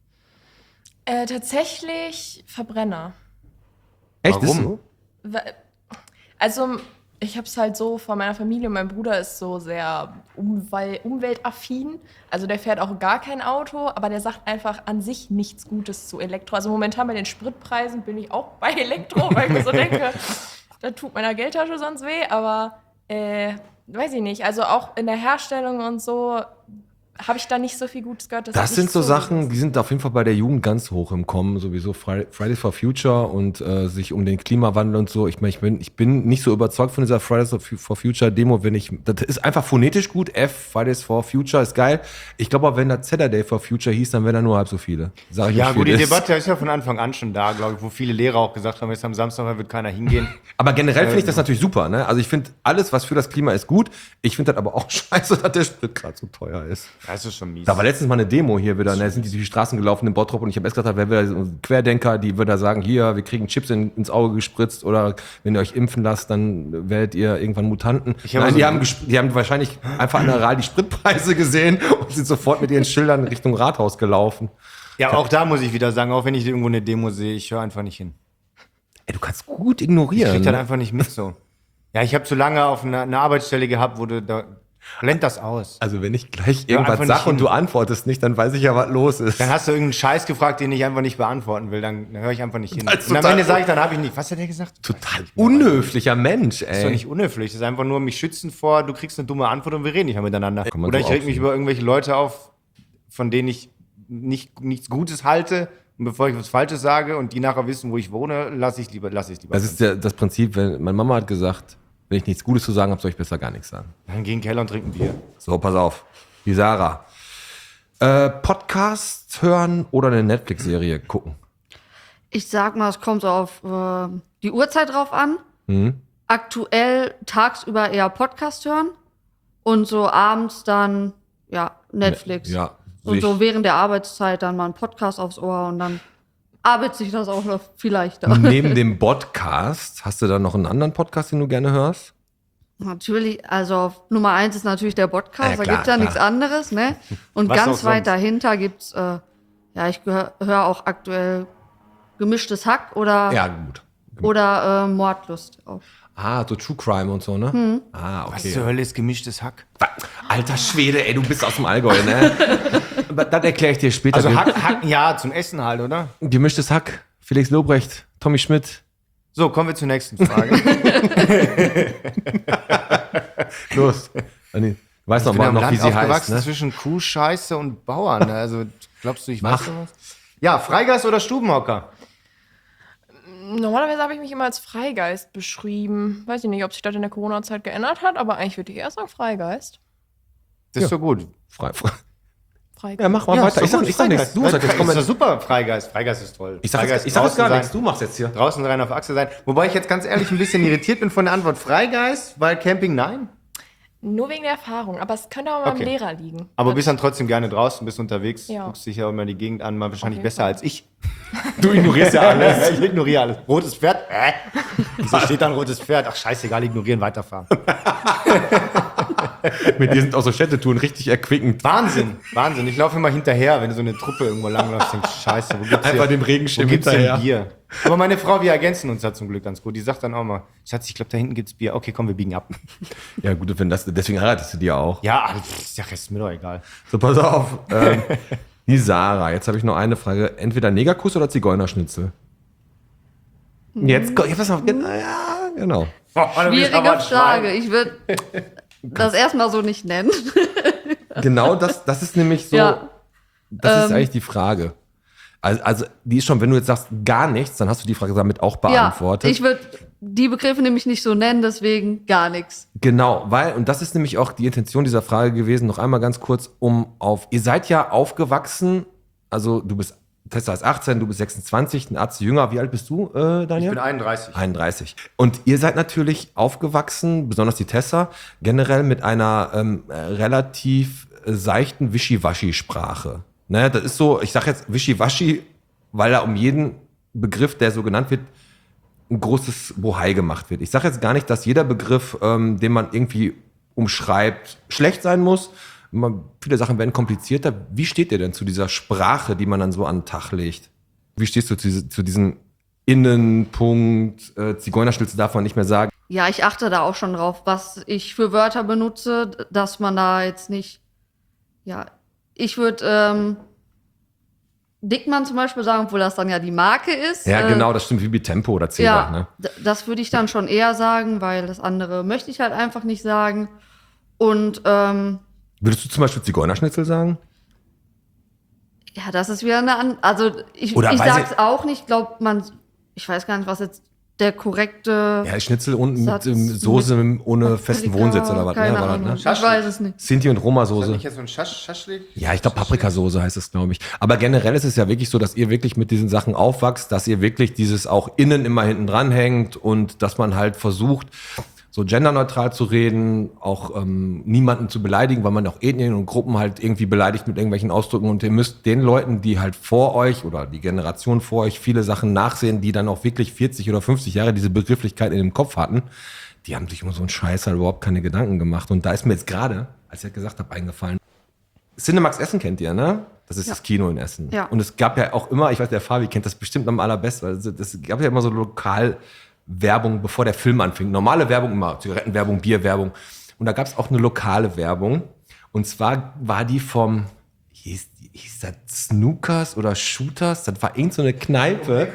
Äh, tatsächlich Verbrenner. Echt? Ist Warum? so? Wa- Also, ich habe es halt so von meiner Familie. Mein Bruder ist so sehr umwel umweltaffin. Also, der fährt auch gar kein Auto, aber der sagt einfach an sich nichts Gutes zu Elektro. Also, momentan bei den Spritpreisen bin ich auch bei Elektro, weil ich mir so denke, da tut meiner Geldtasche sonst weh. Aber, äh, weiß ich nicht. Also, auch in der Herstellung und so habe ich da nicht so viel Gutes gehört. dass Das es sind nicht so gut Sachen, ist. die sind auf jeden Fall bei der Jugend ganz hoch im Kommen, sowieso Fri- Fridays for Future und äh, sich um den Klimawandel und so. Ich meine, ich bin, ich bin nicht so überzeugt von dieser Fridays for Future Demo, wenn ich, das ist einfach phonetisch gut, F, Fridays for Future ist geil. Ich glaube aber, wenn das Saturday for Future hieß, dann wären da nur halb so viele. Sag ich Ja, nicht, gut, wie die das ist. Debatte ist ja von Anfang an schon da, glaube ich, wo viele Lehrer auch gesagt haben, jetzt am Samstag wird keiner hingehen. Aber generell finde ich das natürlich super, ne? Also ich finde, alles, was für das Klima ist, gut. Ich finde das aber auch scheiße, dass der Sprit gerade so teuer ist. Das ist schon mies. Da war letztens mal eine Demo hier wieder, ne? Sind die durch die Straßen gelaufen in Bottrop und ich habe erst gedacht, wer wieder so ein Querdenker, die wieder sagen, hier, wir kriegen Chips in, ins Auge gespritzt oder wenn ihr euch impfen lasst, dann werdet ihr irgendwann Mutanten. Ich habe Nein, so- die, haben gesp- die haben wahrscheinlich einfach an der Ral die Spritpreise gesehen und sind sofort mit ihren Schildern Richtung Rathaus gelaufen. Ja, auch da muss ich wieder sagen, auch wenn ich irgendwo eine Demo sehe, ich höre einfach nicht hin. Ey, du kannst gut Ich ignorieren. krieg das ne? einfach nicht mit so. Ja, ich habe zu lange auf einer eine Arbeitsstelle gehabt, wo du da blend das aus. Also wenn ich gleich Hör irgendwas einfach sag nicht und hin. du antwortest nicht, dann weiß ich ja, was los ist. Dann hast du irgendeinen Scheiß gefragt, den ich einfach nicht beantworten will, dann, dann höre ich einfach nicht hin. Das ist Und am total Ende sage ich, dann habe ich nicht. Was hat der gesagt? Total unhöflicher Mensch, Das ist doch ey. nicht unhöflich. Das ist einfach nur mich schützen vor, du kriegst eine dumme Antwort und wir reden nicht mehr miteinander. Kann man Oder so ich reg auch mich sehen. über irgendwelche Leute auf, von denen ich nicht, nichts Gutes halte. Und bevor ich was Falsches sage und die nachher wissen, wo ich wohne, lasse ich lieber, lasse ich lieber. Das ist der, das Prinzip, wenn meine Mama hat gesagt, wenn ich nichts Gutes zu sagen habe, soll ich besser gar nichts sagen. Dann gehen in den Keller und trinken Bier. So, pass auf. Die Sarah. Äh, Podcast hören oder eine Netflix-Serie gucken? Ich sag mal, es kommt so auf äh, die Uhrzeit drauf an. Mhm. Aktuell tagsüber eher Podcast hören und so abends dann, ja, Netflix. Ja. Und so ich- während der Arbeitszeit dann mal einen Podcast aufs Ohr und dann arbeitet sich das auch noch viel leichter. Neben dem Podcast, hast du da noch einen anderen Podcast, den du gerne hörst? Natürlich, also auf Nummer eins ist natürlich der Podcast, Ja, da klar, gibt's ja klar. nichts anderes, ne? Und Was auch ganz weit sonst. dahinter gibt's, äh, ja, ich höre auch aktuell Gemischtes Hack oder, Ja, gut. oder äh, Mordlust. Auch. Ah, so True Crime und so, ne? Ah, Was okay. zur Hölle ist gemischtes Hack? Alter Schwede, ey, du bist aus dem Allgäu, ne? Aber das erkläre ich dir später. Also Hack, Hacken, ja, zum Essen halt, oder? Gemischtes Hack, Felix Lobrecht, Tommy Schmidt. So, kommen wir zur nächsten Frage. Los. Anni, weiß Ich noch bin mal am noch, wie Land sie heißt, aufgewachsen ne? zwischen Kuhscheiße und Bauern. Also, glaubst du, ich Mach. weiß sowas? Ja, Freigeist oder Stubenhocker? Normalerweise habe ich mich immer als Freigeist beschrieben. Weiß ich nicht, ob sich das in der Corona-Zeit geändert hat, aber eigentlich würde ich eher sagen Freigeist. Das ist Ja. so gut. Frei, frei. Freigeist. Ja, mach mal weiter. Ich sag, ich sag nichts. Du sagst jetzt, komm ist doch jetzt. super, Freigeist. Freigeist ist toll. Ich sag, jetzt, Freigeist ich sag jetzt gar draußen nichts. sein, Du machst jetzt hier. Draußen rein auf Achse sein. Wobei ich jetzt ganz ehrlich ein bisschen irritiert bin von der Antwort Freigeist, weil Camping nein. Nur wegen der Erfahrung, aber es könnte auch mal Okay. am Lehrer liegen. Aber Das- bist dann trotzdem gerne draußen, bist unterwegs, Ja. guckst dich ja immer die Gegend an, mal wahrscheinlich jeden besser Fall. als ich. Du ignorierst ja alles. Ich ignoriere alles. Rotes Pferd? Äh? Wieso steht da ein rotes Pferd? Ach, scheißegal, ignorieren, weiterfahren. Mit dir sind auch so Städtetouren richtig erquickend. Wahnsinn, Wahnsinn. Ich laufe immer hinterher, wenn du so eine Truppe irgendwo langläufst, denkst scheiße, wo gibt's Einfach hier, dem Regenschirm wo gibt's hinterher. denn Bier? Aber meine Frau, wir ergänzen uns da zum Glück ganz gut. Die sagt dann auch mal, Schatz, ich glaube, da hinten gibt's Bier. Okay, komm, wir biegen ab. Ja, gut, wenn das, deswegen heiratest du die ja auch. Ja, pff, der Rest ist mir doch egal. So, pass auf. Ähm, die Sarah, jetzt habe ich noch eine Frage. Entweder Negerkuss oder Zigeunerschnitzel? Jetzt, ko- ja, pass auf. gen- Ja, genau. Oh, du bist aber Schwierige ein Frage. Schwein. Ich würde das erstmal so nicht nennen. Genau, das, das ist nämlich so, Ja. das ist Ähm. eigentlich die Frage. Also, also, die ist schon, wenn du jetzt sagst, gar nichts, dann hast du die Frage damit auch beantwortet. Ja, ich würde die Begriffe nämlich nicht so nennen, deswegen gar nichts. Genau, weil, und das ist nämlich auch die Intention dieser Frage gewesen, noch einmal ganz kurz, um auf, ihr seid ja aufgewachsen, also du bist, Tessa ist achtzehn, du bist sechsundzwanzig, ein Arzt jünger, wie alt bist du, äh, Ich Daniel? bin einunddreißig. einunddreißig. Und ihr seid natürlich aufgewachsen, besonders die Tessa, generell mit einer ähm, äh, relativ äh, seichten Wischiwaschi-Sprache. Ne, das ist so, ich sage jetzt Wischiwaschi, weil da um jeden Begriff, der so genannt wird, ein großes Bohai gemacht wird. Ich sage jetzt gar nicht, dass jeder Begriff, ähm, den man irgendwie umschreibt, schlecht sein muss. Man, viele Sachen werden komplizierter. Wie steht ihr denn zu dieser Sprache, die man dann so an den Tag legt? Wie stehst du zu, diese- zu diesem Innenpunkt, äh, Zigeunerschnitzel darf man nicht mehr sagen? Ja, ich achte da auch schon drauf, was ich für Wörter benutze, dass man da jetzt nicht, ja, ich würde ähm, Dickmann zum Beispiel sagen, obwohl das dann ja die Marke ist. Ja, Äh, genau, das stimmt wie bei Tempo oder Zebra. Ja, Ne? d- das würde ich dann schon eher sagen, weil das andere möchte ich halt einfach nicht sagen. Und ähm, Würdest du zum Beispiel Zigeunerschnitzel sagen? ja, das ist wieder eine an also ich, Oder ich weiß sag's auch nicht, glaubt man, ich weiß gar nicht, was jetzt der korrekte Ja, Schnitzel und mit Satz ähm, Soße ohne festen Paprika, Wohnsitz oder was? Keine Ne, war das, Ahnung, ne? ich weiß es nicht. Sinti und Ist das Roma-Soße. nicht jetzt so ein Schasch, Schaschlik? Ja, ich glaube Paprikasoße heißt es, glaube ich. Aber generell ist es ja wirklich so, dass ihr wirklich mit diesen Sachen aufwachst, dass ihr wirklich dieses auch innen immer hinten dran hängt und dass man halt versucht, so genderneutral zu reden, auch ähm, niemanden zu beleidigen, weil man auch Ethnien und Gruppen halt irgendwie beleidigt mit irgendwelchen Ausdrücken. Und ihr müsst den Leuten, die halt vor euch oder die Generation vor euch viele Sachen nachsehen, die dann auch wirklich vierzig oder fünfzig Jahre diese Begrifflichkeit in dem Kopf hatten, die haben sich um so einen Scheiß halt überhaupt keine Gedanken gemacht. Und da ist mir jetzt gerade, als ich das gesagt habe, eingefallen, Cinemax Essen kennt ihr, ne? Das ist Ja. das Kino in Essen. Ja. Und es gab ja auch immer, ich weiß, der Fabi kennt das bestimmt am allerbesten, weil es es gab ja immer so Lokalwerbung, bevor der Film anfing. Normale Werbung immer, Zigarettenwerbung, Bierwerbung. Und da gab es auch eine lokale Werbung. Und zwar war die vom, hieß, hieß das Snookers oder Shooters? Das war irgend so eine Kneipe.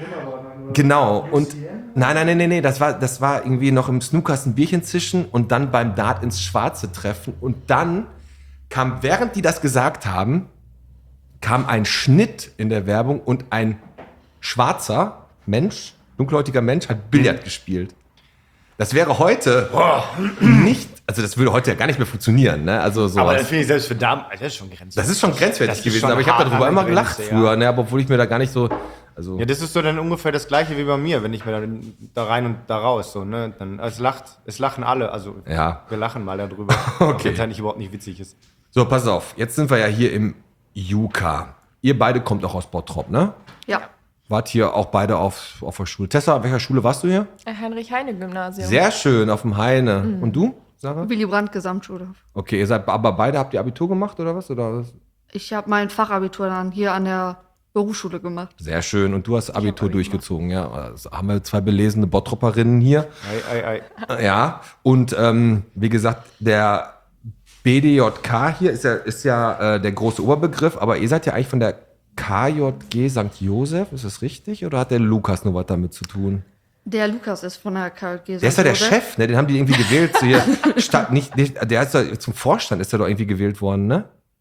Genau. Und nein, nein, nein, nein, nee, das war, das war irgendwie noch im Snookers ein Bierchen zischen und dann beim Dart ins Schwarze treffen. Und dann kam, während die das gesagt haben, kam ein Schnitt in der Werbung und ein schwarzer Mensch, dunkelhäutiger Mensch, hat Billard gespielt. Das wäre heute nicht, also das würde heute ja gar nicht mehr funktionieren, ne? Also so. Aber das finde ich selbst für Damen, das ist schon grenzwertig. Das ist schon grenzwertig Das ist gewesen, schon aber ich habe hart darüber an immer der gelacht Grenze, früher, ja. ne? Aber obwohl ich mir da gar nicht so, also. Ja, das ist so dann ungefähr das Gleiche wie bei mir, wenn ich mir dann da rein und da raus, so, ne? Dann, es lacht, es lachen alle, also Ja. wir lachen mal darüber. Okay. Auch wenn es eigentlich überhaupt nicht witzig ist. So, pass auf, jetzt sind wir ja hier im Juka. Ihr beide kommt auch aus Bottrop, ne? Ja, Wart hier auch beide auf, auf der Schule. Tessa, auf welcher Schule warst du hier? Heinrich-Heine-Gymnasium. Sehr schön, auf dem Heine. Und du, Sarah? Willy Brandt Gesamtschule. Okay, ihr seid, aber beide habt ihr Abitur gemacht oder was? Oder was? Ich habe mein Fachabitur dann hier an der Berufsschule gemacht. Sehr schön. Und du hast Abitur Abi durchgezogen, ja. Also haben wir zwei belesene Bottroperinnen hier. Ei, ei, ei. Ja. Und ähm, wie gesagt, der B D J K hier ist ja, ist ja äh, der große Oberbegriff, aber ihr seid ja eigentlich von der K J G Sankt Joseph, ist das richtig? Oder hat der Lukas nur was damit zu tun? Der Lukas ist von der K G. Der ist ja der Chef, ne? Den haben die irgendwie gewählt. So hier, statt, nicht, nicht, der ist ja zum Vorstand ist er doch irgendwie gewählt worden, ne?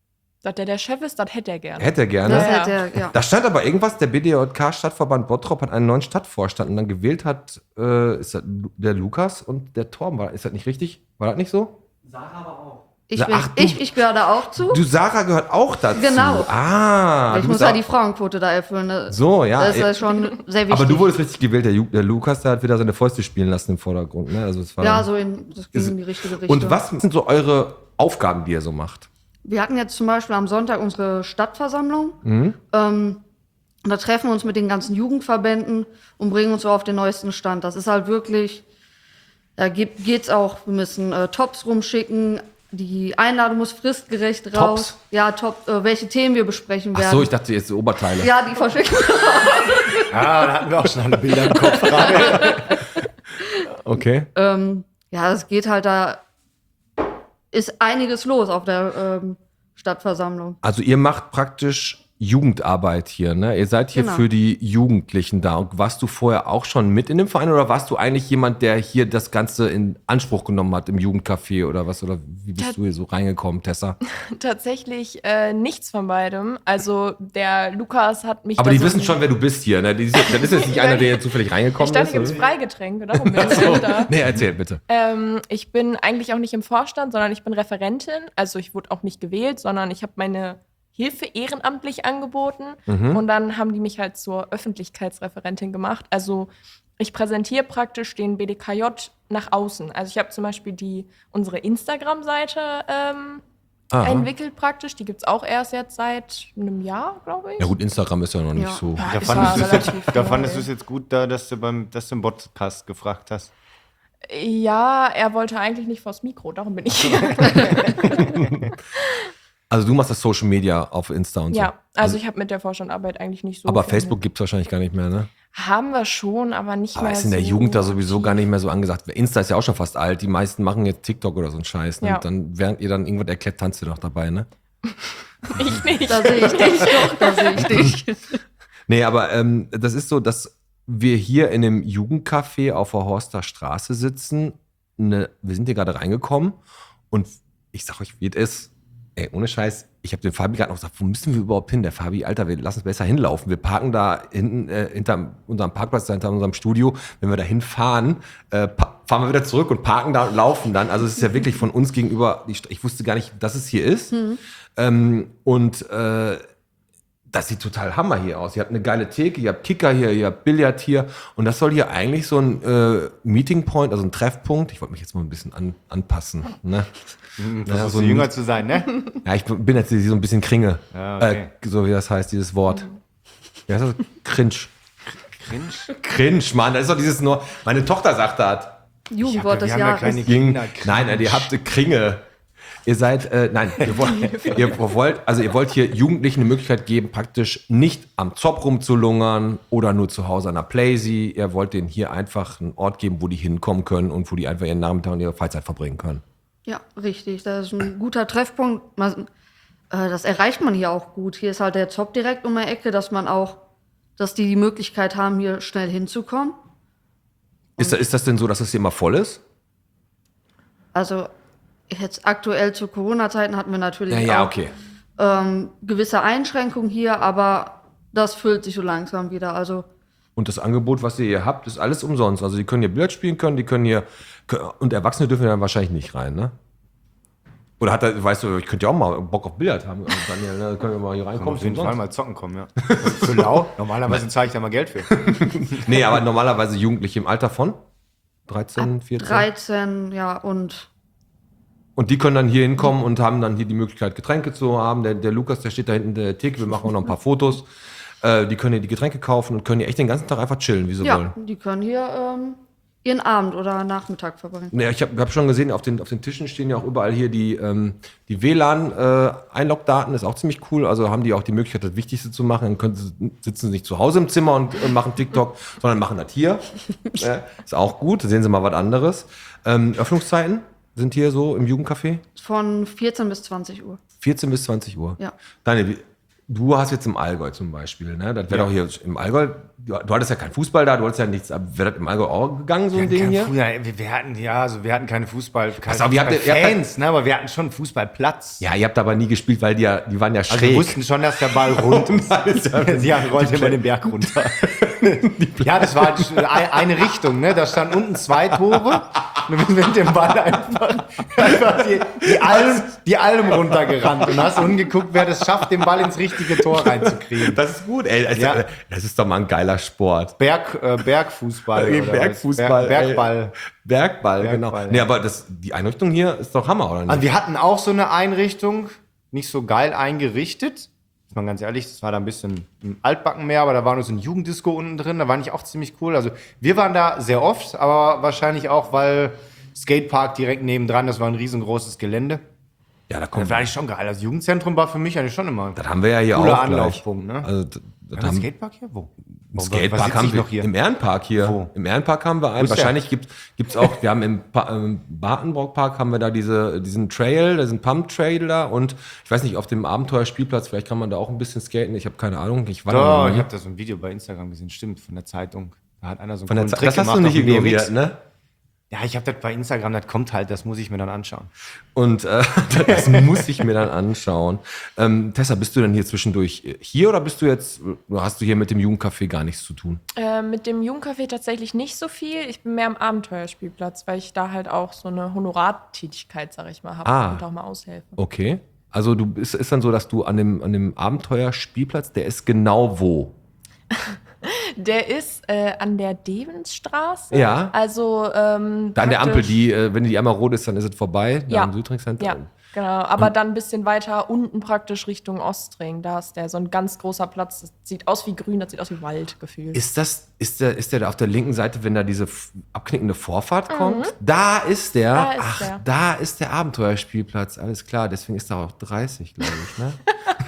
Dass der der Chef ist, das hätte er gerne. Hätte er gerne. Das Ja. hätte er, ja. Da stand aber irgendwas, der B D J K-Stadtverband Bottrop hat einen neuen Stadtvorstand und dann gewählt hat, äh, ist das Lu- der Lukas und der Torben. War, ist das nicht richtig? War das nicht so? Ich, Na, bin, ach, du- ich, ich gehöre da auch zu. Du, Sarah gehört auch dazu. Genau. Ah. ich du muss bist ja auch- die Frauenquote da erfüllen. Ne? So, ja. Das ist ja schon sehr wichtig. Aber du wurdest richtig gewählt. Der, Ju- der Lukas, der hat wieder seine Fäuste spielen lassen im Vordergrund. Ne? Also es war Ja, so in, das ging Ist- in die richtige Richtung. Und was sind so eure Aufgaben, die ihr so macht? Wir hatten jetzt zum Beispiel am Sonntag unsere Stadtversammlung. Mhm. Ähm, und da treffen wir uns mit den ganzen Jugendverbänden und bringen uns so auf den neuesten Stand. Das ist halt wirklich, da geht, geht's auch, wir müssen äh, Tops rumschicken. Die Einladung muss fristgerecht raus. Tops? Ja, Top, äh, welche Themen wir besprechen Ach werden. so, ich dachte jetzt Oberteile. Ja, die verschicken. Ah, da hatten wir auch schon alle Bilder im Kopf gerade. Okay. ähm, ja, es geht halt da, ist einiges los auf der ähm, Stadtversammlung. Also ihr macht praktisch Jugendarbeit hier, ne? Ihr seid hier Genau. für die Jugendlichen da. Und warst du vorher auch schon mit in dem Verein oder warst du eigentlich jemand, der hier das Ganze in Anspruch genommen hat im Jugendcafé oder was? Oder wie bist Ta- du hier so reingekommen, Tessa? Tatsächlich äh, nichts von beidem. Also der Lukas hat mich Aber da die so wissen schon, wer du bist hier, ne? Das ist das ist jetzt nicht einer, der hier zufällig Ich reingekommen dachte, ist. hier gibt's oder? Freigetränke, darum bin ich da. Nee, erzähl bitte. Ähm, ich bin eigentlich auch nicht im Vorstand, sondern ich bin Referentin. Also ich wurde auch nicht gewählt, sondern ich habe meine Hilfe ehrenamtlich angeboten. Mhm. Und dann haben die mich halt zur Öffentlichkeitsreferentin gemacht. Also ich präsentiere praktisch den B D K J nach außen. Also ich habe zum Beispiel die, unsere Instagram-Seite ähm, Aha. entwickelt praktisch. Die gibt es auch erst jetzt seit einem Jahr, glaube ich. Ja gut, Instagram ist ja noch nicht Ja. so. Ja, Da ist fandest ja du es jetzt, relativ da neu. fandest du es jetzt gut, da, dass du beim, dass du im Podcast gefragt hast. Ja, er wollte eigentlich nicht vors Mikro, darum bin ich hier. Also du machst das Social Media auf Insta und so. Ja, also ich habe mit der Vorstandarbeit eigentlich nicht so Aber viel- Facebook gibt's wahrscheinlich gar nicht mehr, ne? haben wir schon, aber nicht Aber mehr ist in der so Jugend da sowieso gar aktiv. nicht mehr so angesagt. Insta ist ja auch schon fast alt. Die meisten machen jetzt TikTok oder so einen Scheiß. Ne? Ja. Und dann, während ihr dann irgendwas erklärt, tanzt ihr noch dabei, ne? Ich nicht. Da sehe ich dich doch, da sehe ich dich. Nee, aber ähm, das ist so, dass wir hier in einem Jugendcafé auf der Horster Straße sitzen. Ne, wir sind hier gerade reingekommen und ich sag euch, wie es ist. Ey, ohne Scheiß, ich habe dem Fabi gerade noch gesagt, wo müssen wir überhaupt hin? Der Fabi, Alter, wir lassen uns besser hinlaufen. Wir parken da hinten äh, hinter unserem Parkplatz, hinter unserem Studio. Wenn wir da hinfahren, äh, pa- fahren wir wieder zurück und parken da und laufen dann. Also es ist ja wirklich von uns gegenüber, die St- ich wusste gar nicht, dass es hier ist. Ähm, und äh, das sieht total Hammer hier aus. Ihr habt eine geile Theke, ihr habt Kicker hier, ihr habt Billard hier. Und das soll hier eigentlich so ein äh, Meeting Point, also ein Treffpunkt. Ich wollte mich jetzt mal ein bisschen an, anpassen. Ne? Hm, Ja, versuchst so du ein- jünger zu sein, ne? Ja, ich bin jetzt so ein bisschen Kringe. Ja, okay. äh, so wie das heißt, dieses Wort. Wie heißt das? Cringe. Cringe? Cringe, Mann. Das ist doch dieses nur, meine Tochter sagt das. Jugendwort des wir haben ja Jahres. kleine Ging, Kinder. nein, nein, ihr habt Kringe. Ihr seid, äh, nein, ihr wollt, ihr wollt, also ihr wollt hier Jugendlichen eine Möglichkeit geben, praktisch nicht am Zopf rumzulungern oder nur zu Hause an der Playsee. Ihr wollt denen hier einfach einen Ort geben, wo die hinkommen können und wo die einfach ihren Nachmittag und ihre Freizeit verbringen können. Ja, richtig. Das ist ein guter Treffpunkt. Man, äh, das erreicht man hier auch gut. Hier ist halt der Zopp direkt um die Ecke, dass man auch, dass die die Möglichkeit haben, hier schnell hinzukommen. Ist, da- ist das denn so, dass es hier immer voll ist? Also jetzt aktuell zu Corona-Zeiten hatten wir natürlich Ja, ja, auch okay. ähm, gewisse Einschränkungen hier, aber das füllt sich so langsam wieder. Also Und das Angebot, was ihr hier habt, ist alles umsonst. Also die können hier Billard spielen können, die können hier, und Erwachsene dürfen dann wahrscheinlich nicht rein, ne? Oder hat er, weißt du, ich könnte ja auch mal Bock auf Billard haben, also Daniel, ne? Können wir mal hier Komm, reinkommen? auf jeden umsonst. Fall mal zocken kommen, ja. Für lau. Normalerweise zahle ich da mal Geld für. Nee, aber normalerweise Jugendliche im Alter von dreizehn, vierzehn. dreizehn, ja, und Und die können dann hier hinkommen und haben dann hier die Möglichkeit, Getränke zu haben. Der, der Lukas, der steht da hinten in der Theke, wir machen auch noch ein paar Fotos. Äh, die können hier die Getränke kaufen und können hier echt den ganzen Tag einfach chillen, wie sie ja, wollen. die können hier ähm, ihren Abend oder Nachmittag verbringen. Ja, ich habe hab schon gesehen, auf den, auf den Tischen stehen ja auch überall hier die, ähm, die W L A N-Einlogdaten, ist auch ziemlich cool. Also haben die auch die Möglichkeit, das Wichtigste zu machen. Dann können sie, sitzen sie nicht zu Hause im Zimmer und äh, machen TikTok, sondern machen das hier. äh, ist auch gut, da sehen sie mal was anderes. Ähm, Öffnungszeiten sind hier so im Jugendcafé? Von vierzehn bis zwanzig Uhr. vierzehn bis zwanzig Uhr. Ja. Daniel, wie- du hast jetzt im Allgäu zum Beispiel, ne? Das wäre doch hier im Allgäu, du, du hattest ja keinen Fußball da, du hattest ja nichts, aber wäre das im Allgäu auch gegangen, so ein Ding hier? Früher, wir, wir hatten, ja, also wir hatten keine Fußball, keine Pass auf, ihr habt- ihr habt- Fans, ne, aber wir hatten schon einen Fußballplatz. Ja, ihr habt aber nie gespielt, weil die, ja, die waren ja Also schräg. wir wussten schon, dass der Ball rund ist. Sie rollte immer den Berg runter. Ja, das war ein- eine Richtung, ne? Da standen unten zwei Tore. Und du bist mit dem Ball einfach, einfach die, die, Alm, die Alm runtergerannt und hast umgeguckt, wer das schafft, den Ball ins richtige Tor reinzukriegen. Das ist gut, ey. Das, Ja. das ist doch mal ein geiler Sport. Berg, äh, Bergfußball. oder was? Bergfußball. Berg, ey. Bergball. Bergball, Bergball, genau. ja. Nee, aber das, die Einrichtung hier ist doch Hammer, oder nicht? Also wir hatten auch so eine Einrichtung, nicht so geil eingerichtet. Ist mal ganz ehrlich, das war da ein bisschen ein Altbacken mehr, aber da war nur so ein Jugenddisco unten drin, da war nicht auch ziemlich cool. Also wir waren da sehr oft, aber wahrscheinlich auch, weil Skatepark direkt nebendran, das war ein riesengroßes Gelände. ja, da Das kommt. war eigentlich schon geil. Das Jugendzentrum war für mich eigentlich schon immer Das haben wir ja hier cooler auch gleich. Anlaufpunkt, ne? Also, das, das Haben wir haben, Skatepark hier? Wo? Im Wo- was Skatepark sitze haben ich wir noch hier? im Ehrenpark hier. Wo? Im Ehrenpark haben wir einen. Wo ist der? Wahrscheinlich gibt es auch, wir haben im, Pa- im Bartenbrock-Park haben wir da diese, diesen Trail, diesen Pump-Trail da und ich weiß nicht, auf dem Abenteuerspielplatz, vielleicht kann man da auch ein bisschen skaten. Ich habe keine Ahnung. Ich war da noch Doch, nie. ich habe da so ein Video bei Instagram gesehen, stimmt, von der Zeitung. Da hat einer so einen Von der coolen Zeit- Trick das hast gemacht du nicht auf dem B M X. ignoriert, ne? Ja, ich habe das bei Instagram, das kommt halt, das muss ich mir dann anschauen. Und äh, das muss ich mir dann anschauen. Ähm, Tessa, bist du denn hier zwischendurch hier oder bist du jetzt, hast du hier mit dem Jugendcafé gar nichts zu tun? Äh, mit dem Jugendcafé tatsächlich nicht so viel. Ich bin mehr am Abenteuerspielplatz, weil ich da halt auch so eine Honorartätigkeit, sag ich mal, habe Ah. und auch mal aushelfe. Okay. Also du ist, ist dann so, dass du an dem, an dem Abenteuerspielplatz, der ist genau wo? Der ist äh, an der Devensstraße. Ja. Also ähm, Da an der Ampel, praktisch- die, äh, wenn die einmal rot ist, dann ist es vorbei. Da Ja. am Südring Center. Ja, genau. Aber dann ein bisschen weiter unten praktisch Richtung Ostring. Da ist der so ein ganz großer Platz. Das sieht aus wie grün, das sieht aus wie Wald gefühlt. Ist das, ist der, ist der da auf der linken Seite, wenn da diese f- abknickende Vorfahrt kommt? Da ist der. Da ist Ach, der. da ist der Abenteuerspielplatz. Alles klar. Deswegen ist da auch dreißig, glaube ich, ne?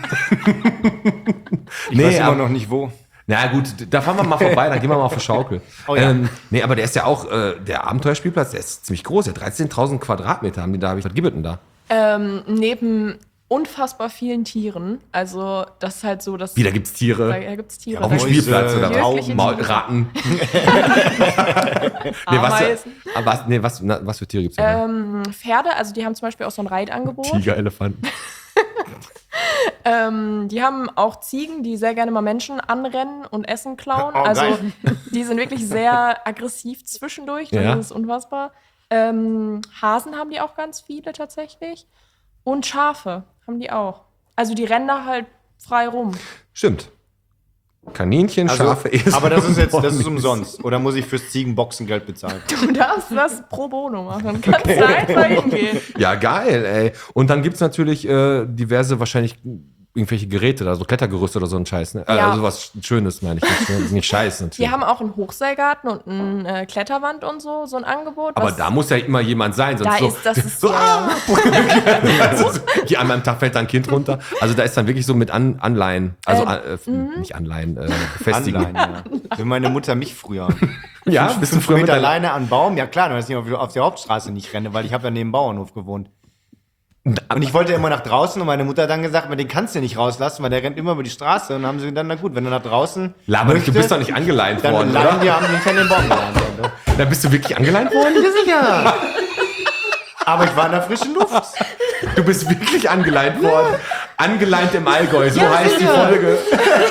Ich Nee, weiß immer aber- noch nicht wo. Na gut, da fahren wir mal vorbei, dann gehen wir mal auf die Schaukel. Oh ja. ähm, nee, aber der ist ja auch, äh, der Abenteuerspielplatz, der ist ziemlich groß. Der hat dreizehntausend Quadratmeter haben die da. Hab ich, was gibt es denn da? Ähm, neben unfassbar vielen Tieren. Also, das ist halt so, dass. Wie, da gibt's Tiere? Da, da gibt's Tiere. Auf dem Mäuse, Spielplatz oder was? Jegliche Maul, Tiere. Ratten. nee, was, Ameisen. aber was, nee, was, na, was für Tiere gibt's da? Ähm, Pferde, also die haben zum Beispiel auch so ein Reitangebot. Tiger, Elefanten. Ähm, die haben auch Ziegen, die sehr gerne mal Menschen anrennen und Essen klauen. Oh, also geil. die sind wirklich sehr aggressiv zwischendurch. Das Ja. ist unfassbar. Ähm, Hasen haben die auch ganz viele tatsächlich. Und Schafe haben die auch. Also die rennen da halt frei rum. Stimmt. Kaninchen, Also, Schafe, Esel aber das ist jetzt, das und ist umsonst. Oder muss ich fürs Ziegenboxen Geld bezahlen? Du darfst das pro bono machen. Kannst da einfach hingehen. Ja, geil, ey. Und dann gibt's natürlich äh, diverse, wahrscheinlich irgendwelche Geräte, da so Klettergerüste oder so ein Scheiß. Ne? Äh, Ja. Also was Schönes, meine ich nicht. Ne? Nicht Scheiß natürlich. Die haben auch einen Hochseilgarten und eine äh, Kletterwand und so, so ein Angebot. Aber was- da muss ja immer jemand sein. Sonst da so, ist, das ist so, ja, also, so, hier einmal am Tag fällt da ein Kind runter. Also da ist dann wirklich so mit An Anleihen. Also Ähm, an, äh, nicht Anleihen, äh, befestigen. Anleihen, ja. Wie meine Mutter mich früher. Ja, bist du Fünf früher mit Meter der alleine an Baum? Ja klar, du weißt nicht, ob ich auf der Hauptstraße nicht renne, weil ich habe ja neben dem Bauernhof gewohnt. Und ich wollte immer nach draußen und meine Mutter hat dann gesagt, den kannst du nicht rauslassen, weil der rennt immer über die Straße. Und dann haben sie dann, na gut, wenn er nach draußen Laber, möchte, du bist doch nicht angeleint dann worden, leihen oder? die, haben die hinter den Baum geladen. Da bist du wirklich angeleint worden? Ja, sicher. Aber ich war in der frischen Luft. Du bist wirklich angeleint worden. Angeleint im Allgäu, so heißt sicher. die Folge.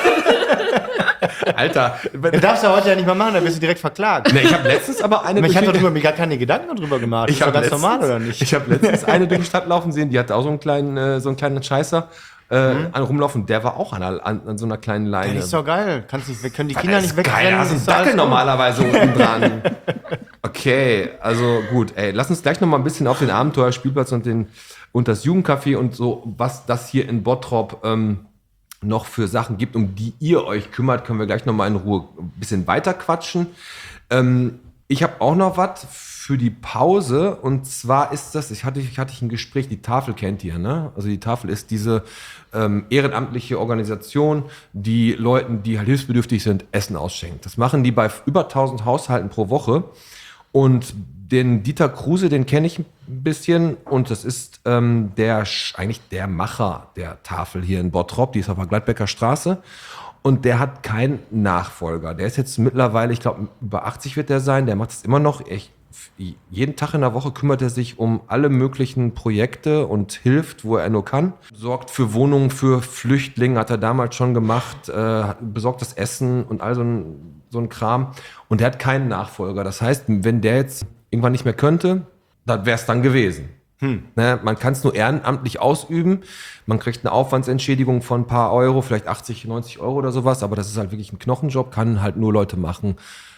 Alter, Das darfst du heute ja nicht mehr machen, da wirst du direkt verklagt. ne, ich habe letztens aber eine Ich durch hatte die- darüber, mir gar keine Gedanken darüber gemacht. ich ist doch hab ganz letztens, normal, oder nicht? Ich habe letztens eine durch die Stadt laufen sehen, die hatte auch so einen kleinen, äh, so einen kleinen Scheißer äh, Mhm. an rumlaufen. Der war auch an, einer- an, an so einer kleinen Leine. Das ist doch geil. Kannst nicht, können die Das Kinder ist nicht wegrennen? geil, da ist ein ist alles Dackel gut. normalerweise unten dran. Okay, also gut, ey, lass uns gleich noch mal ein bisschen auf den Abenteuerspielplatz und den und das Jugendcafé und so, was das hier in Bottrop ähm, noch für Sachen gibt, um die ihr euch kümmert, können wir gleich noch mal in Ruhe ein bisschen weiter quatschen. Ähm, ich habe auch noch was für die Pause und zwar ist das, ich hatte, ich hatte ein Gespräch, die Tafel kennt ihr, ne? Also die Tafel ist diese ähm, ehrenamtliche Organisation, die Leuten, die halt hilfsbedürftig sind, Essen ausschenkt. Das machen die bei über tausend Haushalten pro Woche. Und den Dieter Kruse, den kenne ich ein bisschen. Und das ist ähm, der eigentlich der Macher der Tafel hier in Bottrop. Die ist auf der Gladbecker Straße. Und der hat keinen Nachfolger. Der ist jetzt mittlerweile, ich glaube, über achtzig wird der sein. Der macht es immer noch. Ich, jeden Tag in der Woche kümmert er sich um alle möglichen Projekte und hilft, wo er nur kann. Sorgt für Wohnungen für Flüchtlinge, hat er damals schon gemacht. Äh, besorgt das Essen und all so ein, so ein Kram. Und der hat keinen Nachfolger. Das heißt, wenn der jetzt irgendwann nicht mehr könnte, dann wäre es dann gewesen. Hm. Ne, man kann es nur ehrenamtlich ausüben. Man kriegt eine Aufwandsentschädigung von ein paar Euro, vielleicht achtzig, neunzig Euro oder sowas. Aber das ist halt wirklich ein Knochenjob, kann halt nur Leute machen,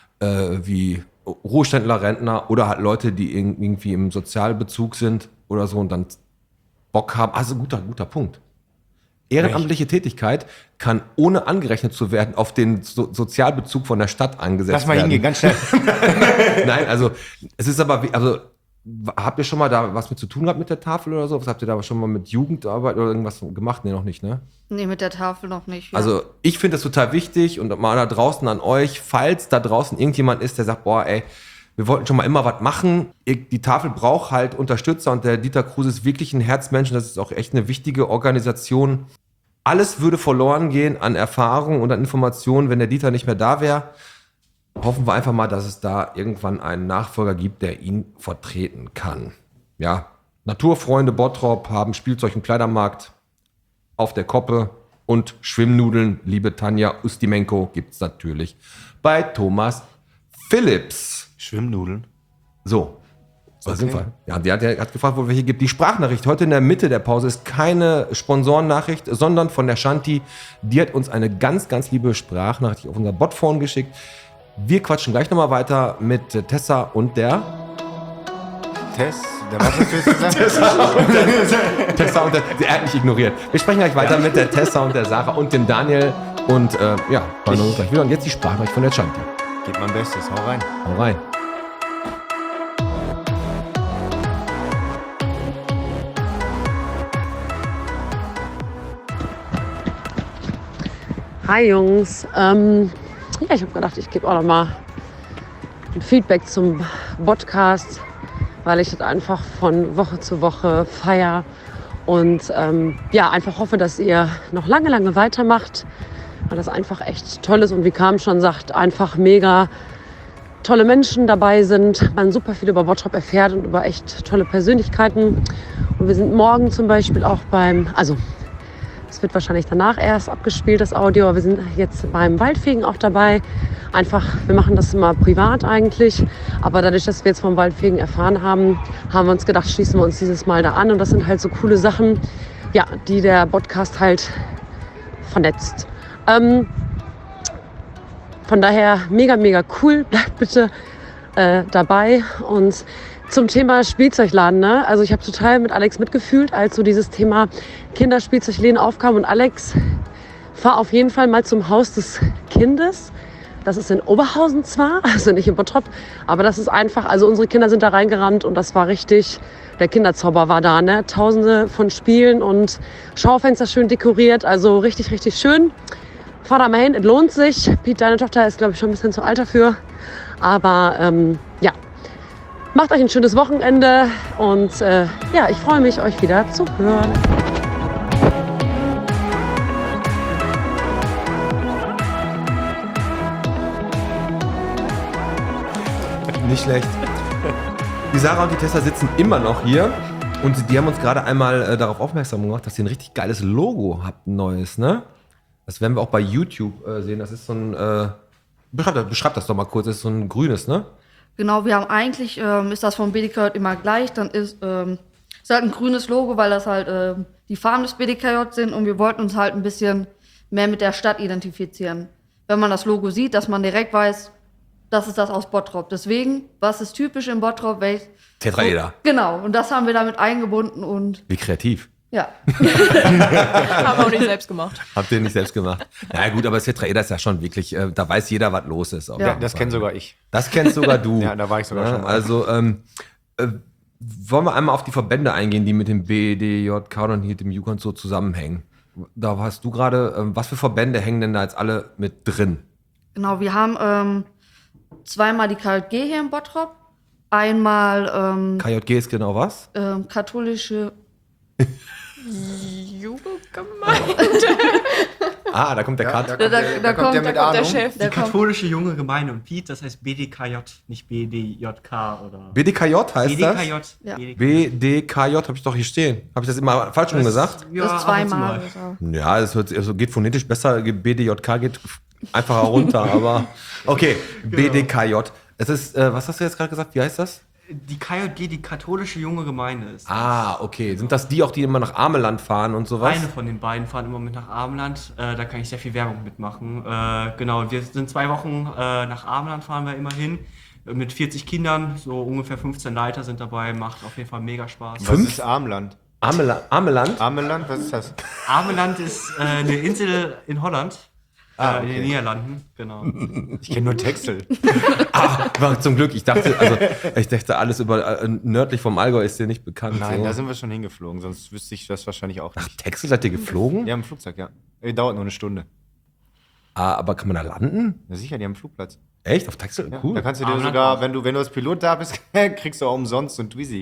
äh, wie Ruheständler, Rentner oder halt Leute, die irgendwie im Sozialbezug sind oder so und dann Bock haben. Also guter, guter Punkt. Ehrenamtliche Echt? Tätigkeit kann, ohne angerechnet zu werden, auf den so- Sozialbezug von der Stadt angesetzt Lass mal werden. hingehen, ganz schnell. Nein, also es ist aber, wie- also habt ihr schon mal da was mit zu tun gehabt mit der Tafel oder so? Was habt ihr da schon mal mit Jugendarbeit oder irgendwas gemacht? Nee, noch nicht, ne? Nee, mit der Tafel noch nicht. Ja. Also ich finde das total wichtig und mal da draußen an euch, falls da draußen irgendjemand ist, der sagt, boah, ey, wir wollten schon mal immer was machen. Die Tafel braucht halt Unterstützer und der Dieter Kruse ist wirklich ein Herzmensch. Das ist auch echt eine wichtige Organisation. Alles würde verloren gehen an Erfahrung und an Informationen, wenn der Dieter nicht mehr da wäre. Hoffen wir einfach mal, dass es da irgendwann einen Nachfolger gibt, der ihn vertreten kann. Ja, Naturfreunde Bottrop haben Spielzeug im Kleidermarkt auf der Koppe und Schwimmnudeln, liebe Tanja Ustimenko, gibt's natürlich bei Thomas Philips. Schwimmnudeln. So, da Okay. sind wir. Ja, der hat, der hat gefragt, wo welche gibt. Die Sprachnachricht heute in der Mitte der Pause ist keine Sponsorennachricht, sondern von der Shanti. Die hat uns eine ganz, ganz liebe Sprachnachricht auf unser Botphone geschickt. Wir quatschen gleich nochmal weiter mit Tessa und der... Tess, der was hast du jetzt gesagt? Tessa und der... Er hat mich ignoriert. Wir sprechen gleich weiter mit der Tessa und der Sarah und dem Daniel. Und äh, ja, hören uns gleich wieder. Und jetzt die Sprachnachricht von der Shanti. Gib mein Bestes, hau rein. Hau rein. Hi Jungs, ähm, ja, ich habe gedacht, ich gebe auch noch mal ein Feedback zum Podcast, weil ich das einfach von Woche zu Woche feier und ähm, ja, einfach hoffe, dass ihr noch lange, lange weitermacht, weil das einfach echt toll ist und wie Kam schon sagt, einfach mega tolle Menschen dabei sind, man super viel über Bottrop erfährt und über echt tolle Persönlichkeiten. Und wir sind morgen zum Beispiel auch beim, also es wird wahrscheinlich danach erst abgespielt, das Audio. Aber wir sind jetzt beim Waldfegen auch dabei. Einfach, wir machen das immer privat eigentlich. Aber dadurch, dass wir jetzt vom Waldfegen erfahren haben, haben wir uns gedacht, schließen wir uns dieses Mal da an. Und das sind halt so coole Sachen, ja, die der Podcast halt vernetzt. Ähm, von daher mega, mega cool. Bleibt bitte äh, dabei. Und zum Thema Spielzeugladen, ne? Also ich habe total mit Alex mitgefühlt, als so dieses Thema Kinderspielzeugläden aufkam. Und Alex, fahr auf jeden Fall mal zum Haus des Kindes. Das ist in Oberhausen zwar, also nicht in Bottrop, aber das ist einfach, also unsere Kinder sind da reingerannt und das war richtig, der Kinderzauber war da, ne? Tausende von Spielen und Schaufenster schön dekoriert, also richtig, richtig schön. Fahr da mal hin, es lohnt sich. Pete, deine Tochter ist, glaube ich, schon ein bisschen zu alt dafür. Aber ähm, ja, macht euch ein schönes Wochenende und äh, ja, ich freue mich, euch wieder zu hören. Nicht schlecht. Die Sarah und die Tessa sitzen immer noch hier und die haben uns gerade einmal äh, darauf aufmerksam gemacht, dass ihr ein richtig geiles Logo habt, ein neues, ne? Das werden wir auch bei YouTube äh, sehen. Das ist so ein, äh, beschreib, das, beschreib das doch mal kurz, das ist so ein grünes, ne? Genau, wir haben eigentlich, ähm, ist das vom B D K J immer gleich, dann ist, ähm, ist halt ein grünes Logo, weil das halt ähm, die Farben des B D K J sind und wir wollten uns halt ein bisschen mehr mit der Stadt identifizieren. Wenn man das Logo sieht, dass man direkt weiß, das ist das aus Bottrop. Deswegen, was ist typisch in Bottrop? Welch, Tetraeder. Genau, und das haben wir damit eingebunden und Wie kreativ. ja. Haben wir auch nicht selbst gemacht. Habt ihr nicht selbst gemacht? Na ja, gut, aber das Tetraeder ist ja schon wirklich, äh, da weiß jeder, was los ist. auf Ja. jeden Das Fall. kennt sogar ich. Das kennst sogar du. Ja, da war ich sogar Ja, schon mal. Also, ähm, äh, wollen wir einmal auf die Verbände eingehen, die mit dem B D J K und hier dem Jugend so zusammenhängen. Da hast du gerade, ähm, was für Verbände hängen denn da jetzt alle mit drin? Genau, wir haben ähm, zweimal die K J G hier in Bottrop einmal ähm, K J G ist genau was? ähm, katholische Jugendgemeinde. Ah, da kommt der Cut. Da, da, da, da kommt der mit da kommt der Ahnung. Chef. Die Der kommt- katholische junge Gemeinde und Piet, das heißt B D K J, nicht B D J K oder B D K J heißt das? B D K J. Ja. B D K J. B D K J habe ich doch hier stehen. Habe ich das immer falsch rum gesagt? Ja, das ab und zu zweimal. mal. So. Ja, das wird, also geht phonetisch besser. B D J K geht einfacher runter, aber okay. B D K J. Es ist, äh, was hast du jetzt gerade gesagt? Wie heißt das? Die K J G, die katholische junge Gemeinde ist. das. Ah, okay. Sind das die auch, die immer nach Ameland fahren und sowas? Eine von den beiden fahren immer mit nach Ameland. Äh, da kann ich sehr viel Werbung mitmachen. Äh, genau, wir sind zwei Wochen äh, nach Ameland, fahren wir immer hin. Äh, Mit vierzig Kindern, so ungefähr fünfzehn Leiter sind dabei. Macht auf jeden Fall mega Spaß. Was ist Armland? Amela Ameland? Armeland, was ist das? Ameland ist äh, eine Insel in Holland. Ah, äh, in den okay. Niederlanden, genau. Ich kenne nur Texel. Ah, war zum Glück. Ich dachte, also, ich dachte, alles über äh, nördlich vom Allgäu ist dir nicht bekannt. Nein, so. da sind wir schon hingeflogen, sonst wüsste ich das wahrscheinlich auch Nach nicht. Texel seid ihr geflogen? Ja, im Flugzeug, ja. Äh, Dauert nur eine Stunde. Ah, aber kann man da landen? Na sicher, die haben einen Flugplatz. Echt? Auf Texel? Ja, Cool. Da kannst du dir Armland sogar, auch. wenn du, wenn du als Pilot da bist, kriegst du auch umsonst so ein Twizy.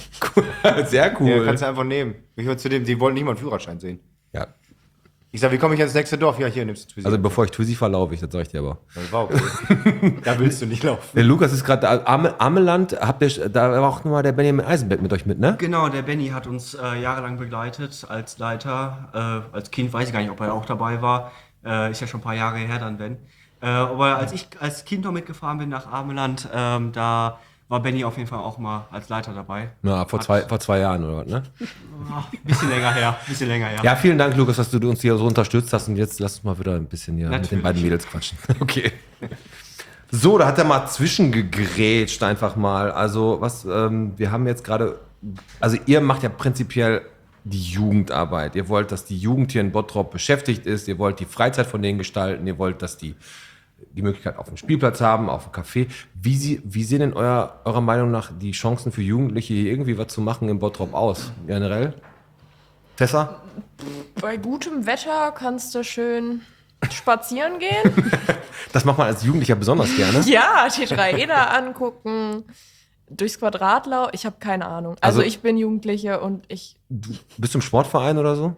Sehr cool. Ja, kannst du einfach nehmen. Ich war zu dem, die wollten nicht mal einen Führerschein sehen. Ja. Ich sag, wie komme ich ins nächste Dorf? Ja, hier nimmst du Twizy. Also bevor ich Twizy fahre, laufe ich, das sag ich dir aber. Das war okay. Da willst du nicht laufen. Der Lukas ist gerade Ame, Ameland, habt ihr, da war auch nochmal der Benjamin Eisenberg mit euch mit, ne? Genau, der Benny hat uns äh, jahrelang begleitet als Leiter. Äh, als Kind weiß ich gar nicht, ob er auch dabei war. Äh, ist ja schon ein paar Jahre her dann, Ben. Äh, aber als ich als Kind noch mitgefahren bin nach Ameland, ähm, da war Benny auf jeden Fall auch mal als Leiter dabei. Na, vor zwei, vor zwei Jahren oder was, ne? Ah, bisschen länger her, bisschen länger her. Ja, vielen Dank, Lukas, dass du uns hier so unterstützt hast und jetzt lass uns mal wieder ein bisschen hier mit den Natürlich. beiden Mädels quatschen. Okay. So, da hat er mal zwischengegrätscht einfach mal. Also, was, ähm, wir haben jetzt gerade, also ihr macht ja prinzipiell die Jugendarbeit. Ihr wollt, dass die Jugend hier in Bottrop beschäftigt ist. Ihr wollt die Freizeit von denen gestalten. Ihr wollt, dass die die Möglichkeit auf dem Spielplatz haben, auf dem Café. Wie, sie, wie sehen denn euer, eurer Meinung nach die Chancen für Jugendliche, hier irgendwie was zu machen in Bottrop aus? Generell? Tessa? Bei gutem Wetter kannst du schön spazieren gehen. Das macht man als Jugendlicher besonders gerne. Ja, die drei Eder angucken, durchs Quadrat laufen. Ich habe keine Ahnung. Also, Also- ich bin Jugendliche und ich, Du bist du im Sportverein oder so?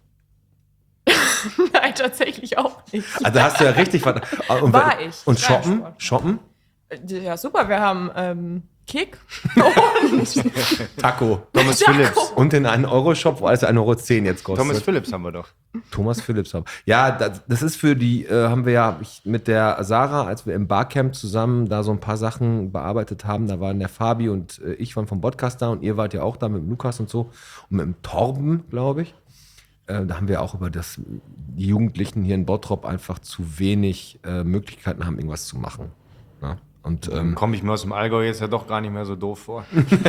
nein, tatsächlich auch nicht. Also hast du ja richtig was. Und, War ich. Und Ich war im shoppen? Sport. Shoppen? Ja, super, wir haben ähm, Kick und Taco. Thomas Taco. Phillips. Und in einen Euro-Shop, wo alles ein Euro zehn jetzt kostet. Thomas Phillips haben wir doch. Thomas Phillips haben. Ja, das, das ist für die, äh, haben wir ja ich, mit der Sarah, als wir im Barcamp zusammen da so ein paar Sachen bearbeitet haben, da waren der Fabi und äh, ich waren vom Podcast da und ihr wart ja auch da mit dem Lukas und so und mit dem Torben, glaube ich. Äh, da haben wir auch über das, die Jugendlichen hier in Bottrop einfach zu wenig äh, Möglichkeiten haben, irgendwas zu machen. Ja? Und Dann ähm, komme ich mir aus dem Allgäu jetzt ja doch gar nicht mehr so doof vor.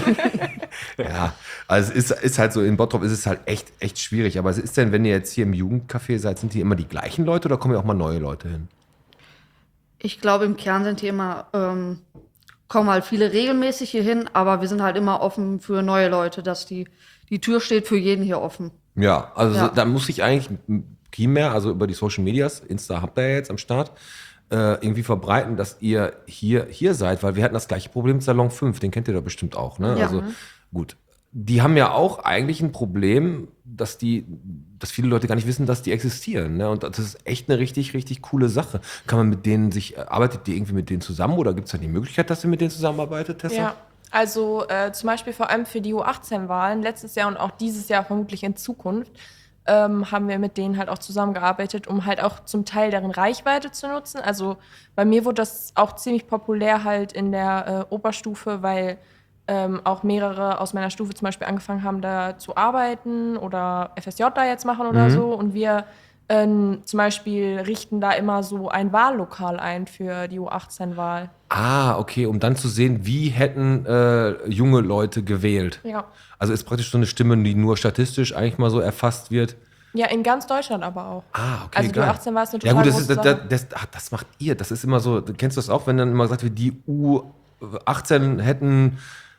ja, also es ist, ist halt so, in Bottrop ist es halt echt, echt schwierig. Aber es ist denn, wenn ihr jetzt hier im Jugendcafé seid, sind die immer die gleichen Leute oder kommen ja auch mal neue Leute hin? Ich glaube, im Kern sind hier immer, ähm, kommen halt viele regelmäßig hier hin, aber wir sind halt immer offen für neue Leute, dass die, die Tür steht für jeden hier offen. Ja, also Ja. da muss ich eigentlich primär, also über die Social Medias, Insta habt ihr ja jetzt am Start, äh, irgendwie verbreiten, dass ihr hier, hier seid, weil wir hatten das gleiche Problem mit Salon fünf, den kennt ihr doch bestimmt auch, ne? Ja. Also gut. Die haben ja auch eigentlich ein Problem, dass die, dass viele Leute gar nicht wissen, dass die existieren. Ne? Und das ist echt eine richtig, richtig coole Sache. Kann man mit denen sich, arbeitet ihr irgendwie mit denen zusammen oder gibt es da die Möglichkeit, dass ihr mit denen zusammenarbeitet, Tessa? ja. Also äh, zum Beispiel vor allem für die U achtzehn Wahlen letztes Jahr und auch dieses Jahr vermutlich in Zukunft ähm, haben wir mit denen halt auch zusammengearbeitet, um halt auch zum Teil deren Reichweite zu nutzen. Also bei mir wurde das auch ziemlich populär halt in der äh, Oberstufe, weil ähm, auch mehrere aus meiner Stufe zum Beispiel angefangen haben, da zu arbeiten oder F S J da jetzt machen oder Mhm. so. Und wir ähm, zum Beispiel richten da immer so ein Wahllokal ein für die U achtzehn-Wahl. Ah, okay, um dann zu sehen, wie hätten äh, junge Leute gewählt. Ja. Also ist praktisch so eine Stimme, die nur statistisch eigentlich mal so erfasst wird. Ja, in ganz Deutschland aber auch. Ah, okay, Also die U geil. achtzehn war es eine Ja total gut, das, ist, große das, Sache. das, ach, das macht ihr. Das ist immer so, du kennst das auch, wenn dann immer gesagt wird, die U achtzehn hätten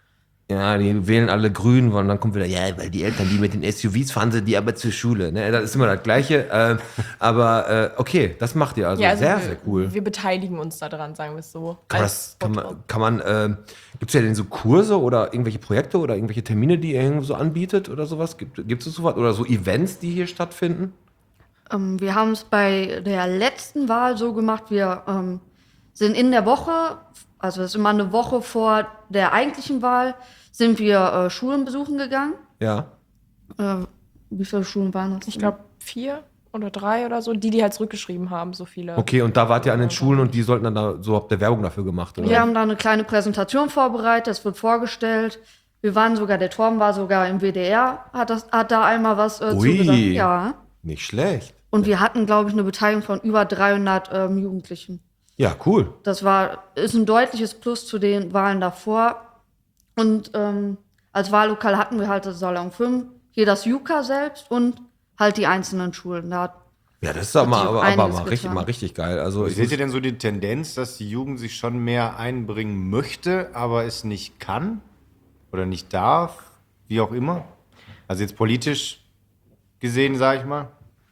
ja, die wählen alle grün, und dann kommt wieder, ja, weil die Eltern, die mit den S U Vs fahren, sie die aber zur Schule. Ne? Das ist immer das Gleiche. Äh, aber äh, okay, das macht ihr also, Ja, also sehr, wir, sehr cool. Wir beteiligen uns daran, sagen wir es so. Kann man, Als das, kann Bottrop. man, kann man äh, gibt es ja denn so Kurse oder irgendwelche Projekte oder irgendwelche Termine, die ihr irgendwo so anbietet oder sowas? Gibt es sowas? Oder so Events, die hier stattfinden? Ähm, wir haben es bei der letzten Wahl so gemacht, wir ähm, sind in der Woche, also es ist immer eine Woche vor der eigentlichen Wahl, sind wir äh, Schulen besuchen gegangen. Ja. Äh, wie viele Schulen waren das? Ich glaube vier oder drei oder so, die, die halt zurückgeschrieben haben, so viele. Okay, und da wart ihr an den Schulen und die sollten dann da, so habt ihr Werbung dafür gemacht, oder? Wir haben da eine kleine Präsentation vorbereitet, es wird vorgestellt. Wir waren sogar, der Torben war sogar im W D R, hat, das, hat da einmal was äh, Ui. zugesagt. Ja. Nicht schlecht. Und wir hatten, glaube ich, eine Beteiligung von über dreihundert ähm, Jugendlichen. Ja, cool. Das war, ist ein deutliches Plus zu den Wahlen davor. Und ähm, als Wahllokal hatten wir halt das Salon fünf, hier das Juka selbst und halt die einzelnen Schulen. Da hat Ja, das ist aber, Hat mal, sich aber, aber einiges mal, richtig, getan. mal richtig geil. Also Wie ich seht muss, ihr denn so die Tendenz, dass die Jugend sich schon mehr einbringen möchte, aber es nicht kann oder nicht darf, wie auch immer? Also jetzt politisch gesehen, sage ich mal.